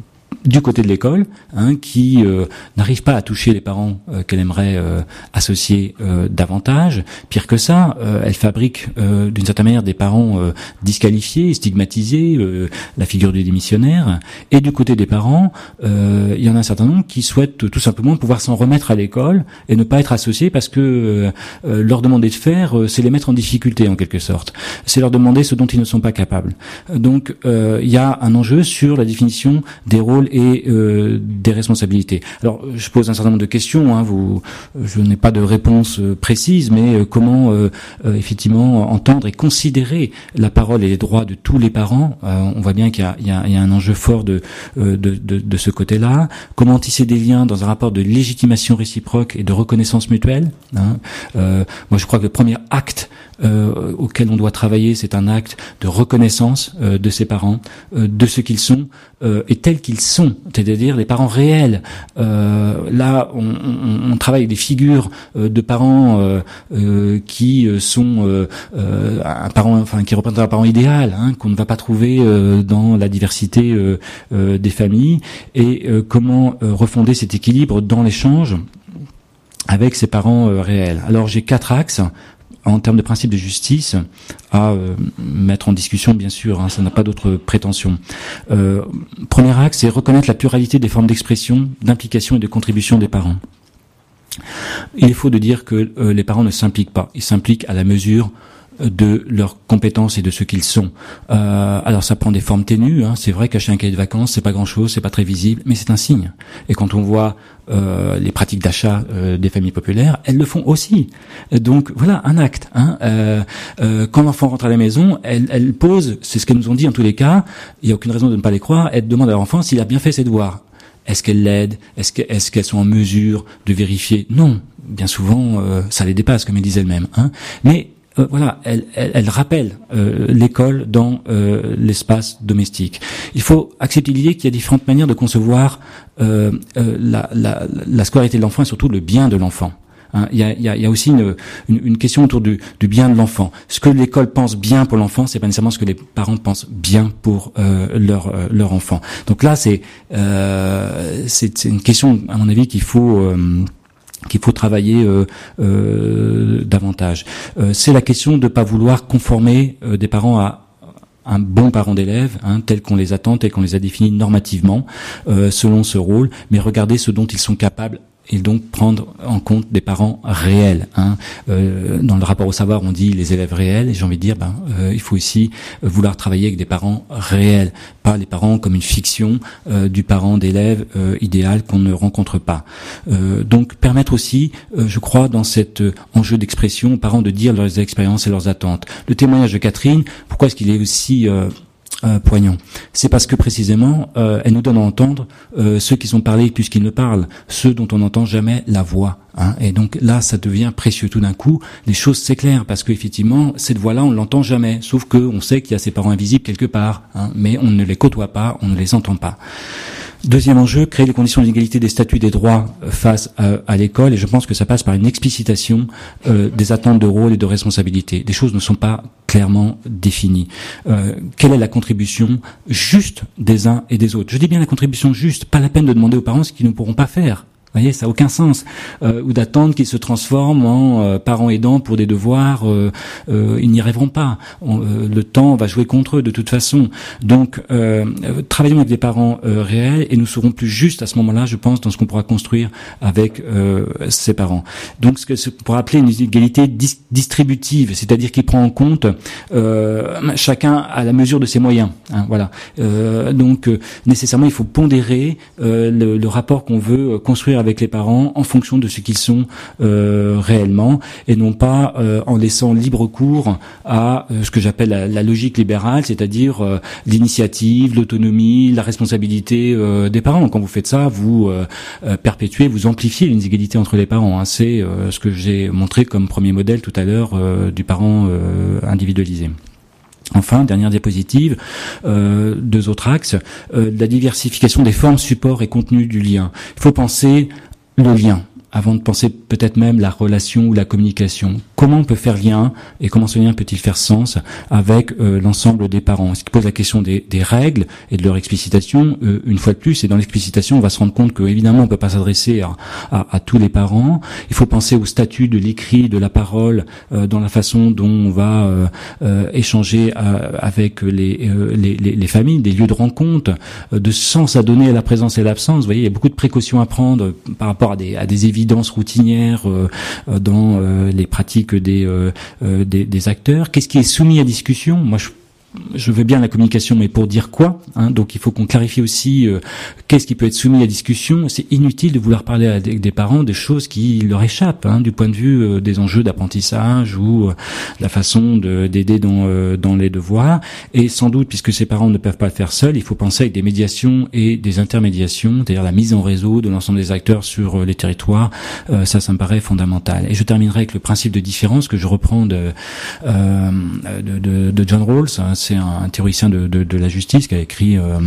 Du côté de l'école, hein, qui euh, n'arrive pas à toucher les parents euh, qu'elle aimerait euh, associer euh, davantage. Pire que ça, euh, elle fabrique euh, d'une certaine manière des parents euh, disqualifiés, stigmatisés, euh, la figure du démissionnaire. Et du côté des parents, euh, il y en a un certain nombre qui souhaitent tout simplement pouvoir s'en remettre à l'école et ne pas être associés parce que euh, leur demander de faire, euh, c'est les mettre en difficulté en quelque sorte. C'est leur demander ce dont ils ne sont pas capables. Donc euh, il y a un enjeu sur la définition des rôles et euh, des responsabilités. Alors, je pose un certain nombre de questions. Hein, vous, je n'ai pas de réponse euh, précise, mais euh, comment euh, euh, effectivement entendre et considérer la parole et les droits de tous les parents. Euh, on voit bien qu'il y a, il y a, il y a un enjeu fort de, euh, de, de, de ce côté-là. Comment tisser des liens dans un rapport de légitimation réciproque et de reconnaissance mutuelle. Hein. Euh, moi, je crois que le premier acte Euh, auquel on doit travailler, c'est un acte de reconnaissance euh, de ses parents, euh, de ce qu'ils sont euh, et tels qu'ils sont, c'est-à-dire les parents réels. Euh, là, on, on, on travaille avec des figures euh, de parents euh, euh, qui sont euh, euh, un parent, enfin qui représentent un parent idéal, hein, qu'on ne va pas trouver euh, dans la diversité euh, euh, des familles, et euh, comment euh, refonder cet équilibre dans l'échange avec ses parents euh, réels. Alors j'ai quatre axes en termes de principe de justice à euh, mettre en discussion, bien sûr, hein, ça n'a pas d'autre prétention. Euh, premier axe, c'est reconnaître la pluralité des formes d'expression, d'implication et de contribution des parents. Il est faux de dire que euh, les parents ne s'impliquent pas. Ils s'impliquent à la mesure de leurs compétences et de ce qu'ils sont. Euh, alors ça prend des formes ténues, hein. C'est vrai qu'acheter un cahier de vacances, c'est pas grand-chose, c'est pas très visible, mais c'est un signe. Et quand on voit euh, les pratiques d'achat euh, des familles populaires, elles le font aussi. Donc voilà, un acte. Hein. Euh, euh, quand l'enfant rentre à la maison, elle, elle pose, c'est ce qu'elles nous ont dit en tous les cas, il n'y a aucune raison de ne pas les croire, elle demande à l'enfant s'il a bien fait ses devoirs. Est-ce qu'elle l'aide? Est-ce que, est-ce qu'elles sont en mesure de vérifier? Non. Bien souvent, euh, ça les dépasse, comme elles disent elles-mêmes. Hein. Mais Euh, voilà, elle, elle, elle rappelle euh, l'école dans euh, l'espace domestique. Il faut accepter l'idée qu'il y a différentes manières de concevoir euh, euh, la, la, la scolarité de l'enfant et surtout le bien de l'enfant. Hein, il y a, il y a, il y a aussi une, une, une question autour du, du bien de l'enfant. Ce que l'école pense bien pour l'enfant, c'est pas nécessairement ce que les parents pensent bien pour euh, leur euh, leur enfant. Donc là, c'est euh, c'est, c'est une question, à mon avis, qu'il faut euh, qu'il faut travailler euh, euh, davantage. Euh, c'est la question de ne pas vouloir conformer euh, des parents à un bon parent d'élève, hein, tel qu'on les attend, tel qu'on les a définis normativement, euh, selon ce rôle, mais regarder ce dont ils sont capables et donc prendre en compte des parents réels. Hein. Euh, dans le rapport au savoir, on dit les élèves réels, et j'ai envie de dire, ben, euh, il faut aussi vouloir travailler avec des parents réels, pas les parents comme une fiction euh, du parent d'élève euh, idéal qu'on ne rencontre pas. Euh, donc permettre aussi, euh, je crois, dans cet euh, enjeu d'expression aux parents de dire leurs expériences et leurs attentes. Le témoignage de Catherine, pourquoi est-ce qu'il est aussi euh, Euh, poignant, c'est parce que précisément euh, elle nous donne à entendre euh, ceux qui sont parlés puisqu'ils ne parlent, ceux dont on n'entend jamais la voix, hein, et donc là ça devient précieux tout d'un coup. Les choses s'éclairent parce que effectivement cette voix-là on l'entend jamais, sauf que on sait qu'il y a ces parents invisibles quelque part, hein, mais on ne les côtoie pas, on ne les entend pas. Deuxième enjeu, créer les conditions d'égalité des statuts des droits face à, à l'école, et je pense que ça passe par une explicitation euh, des attentes de rôle et de responsabilité. Des choses ne sont pas clairement définies. Euh, quelle est la contribution juste des uns et des autres? Je dis bien la contribution juste, pas la peine de demander aux parents ce qu'ils ne pourront pas faire. Vous voyez, ça n'a aucun sens. Euh, ou d'attendre qu'ils se transforment en euh, parents aidants pour des devoirs, euh, euh, ils n'y arriveront pas. On, euh, le temps va jouer contre eux de toute façon. Donc, euh, travaillons avec des parents euh, réels et nous serons plus justes à ce moment-là, je pense, dans ce qu'on pourra construire avec euh, ces parents. Donc, ce que c'est pour appeler une égalité dis- distributive, c'est-à-dire qui prend en compte euh, chacun à la mesure de ses moyens. Hein, voilà. Euh, donc, euh, nécessairement, il faut pondérer euh, le, le rapport qu'on veut construire avec les parents en fonction de ce qu'ils sont euh, réellement, et non pas euh, en laissant libre cours à euh, ce que j'appelle la, la logique libérale, c'est-à-dire euh, l'initiative, l'autonomie, la responsabilité euh, des parents. Quand vous faites ça, vous euh, euh, perpétuez, vous amplifiez l'inégalité entre les parents. Hein. C'est euh, ce que j'ai montré comme premier modèle tout à l'heure euh, du parent euh, individualisé. Enfin, dernière diapositive, euh, deux autres axes, euh, la diversification des formes, supports et contenus du lien. Il faut penser le lien avant de penser peut-être même la relation ou la communication. Comment on peut faire lien et comment ce lien peut-il faire sens avec euh, l'ensemble des parents? Ce qui pose la question des, des règles et de leur explicitation. Euh, une fois de plus, et dans l'explicitation, on va se rendre compte que évidemment, on peut pas s'adresser à, à, à tous les parents. Il faut penser au statut de l'écrit, de la parole, euh, dans la façon dont on va euh, euh, échanger euh, avec les, euh, les, les, les familles, des lieux de rencontre, euh, de sens à donner à la présence et l'absence. Vous voyez, il y a beaucoup de précautions à prendre par rapport à des, à des évidences routinières euh, dans euh, les pratiques des, euh, euh, des des acteurs. Qu'est-ce qui est soumis à discussion? Moi, je Je veux bien la communication, mais pour dire quoi, hein? Donc il faut qu'on clarifie aussi euh, qu'est-ce qui peut être soumis à discussion. C'est inutile de vouloir parler à des, des parents des choses qui leur échappent, hein, du point de vue euh, des enjeux d'apprentissage ou euh, la façon de, d'aider dans, euh, dans les devoirs. Et sans doute, puisque ces parents ne peuvent pas le faire seuls, il faut penser avec des médiations et des intermédiations, c'est-à-dire la mise en réseau de l'ensemble des acteurs sur euh, les territoires. Euh, ça, ça me paraît fondamental. Et je terminerai avec le principe de différence que je reprends de, euh, de, de, de John Rawls. Hein. C'est un, un théoricien de, de, de la justice qui a écrit euh,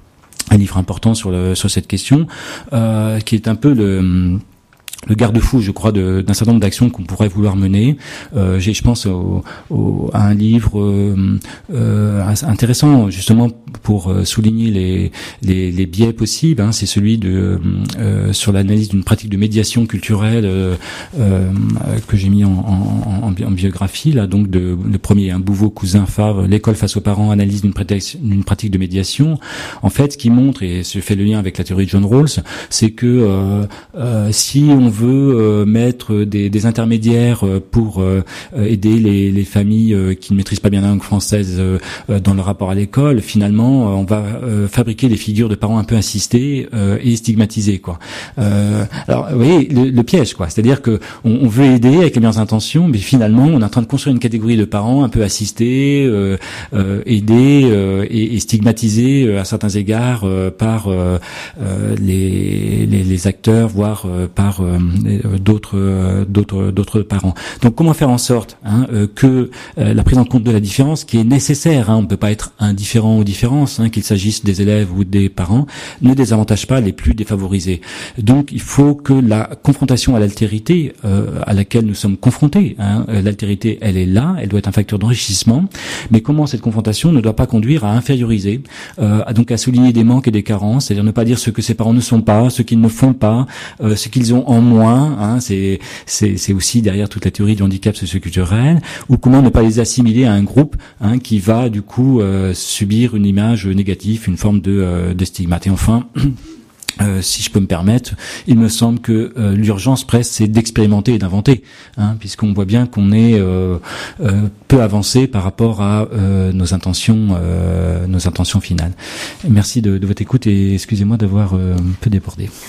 un livre important sur, le, sur cette question, euh, qui est un peu le... le garde-fou, je crois, de, d'un certain nombre d'actions qu'on pourrait vouloir mener. Euh, j'ai, je pense au, au, à un livre euh, euh, intéressant, justement, pour souligner les, les, les biais possibles. Hein. C'est celui de euh, sur l'analyse d'une pratique de médiation culturelle euh, euh, que j'ai mis en, en, en, en biographie. Là, donc, de, le premier, un Bouveau, Cousin, Favre, l'école face aux parents, analyse d'une pratique, d'une pratique de médiation. En fait, ce qui montre, et je fais le lien avec la théorie de John Rawls, c'est que euh, euh, si on veut euh, mettre des, des intermédiaires pour euh, aider les, les familles euh, qui ne maîtrisent pas bien la langue française euh, dans leur rapport à l'école, finalement euh, on va euh, fabriquer des figures de parents un peu assistés euh, et stigmatisés, quoi. Euh, alors vous voyez le, le piège, quoi. C'est-à-dire que on, on veut aider avec les meilleures intentions, mais finalement on est en train de construire une catégorie de parents un peu assistés, euh, euh, aidés euh, et, et stigmatisés euh, à certains égards euh, par euh, euh, les, les, les acteurs, voire euh, par euh, d'autres euh, d'autres d'autres parents. Donc comment faire en sorte hein, euh, que euh, la prise en compte de la différence, qui est nécessaire, hein, on ne peut pas être indifférent aux différences, hein, qu'il s'agisse des élèves ou des parents, ne désavantage pas les plus défavorisés. Donc il faut que la confrontation à l'altérité euh, à laquelle nous sommes confrontés, hein, l'altérité elle est là, elle doit être un facteur d'enrichissement, mais comment cette confrontation ne doit pas conduire à inférioriser, euh, à, donc à souligner des manques et des carences, c'est-à-dire ne pas dire ce que ces parents ne sont pas, ce qu'ils ne font pas, euh, ce qu'ils ont en moins, hein, c'est, c'est, c'est aussi derrière toute la théorie du handicap socioculturel, ou comment ne pas les assimiler à un groupe hein, qui va du coup euh, subir une image négative, une forme de, euh, de stigmate. Et enfin, Euh, si je peux me permettre, il me semble que euh, l'urgence presque c'est d'expérimenter et d'inventer, hein, puisqu'on voit bien qu'on est euh, euh, peu avancé par rapport à euh, nos intentions, euh, nos intentions finales. Merci de, de votre écoute et excusez-moi d'avoir euh, un peu débordé.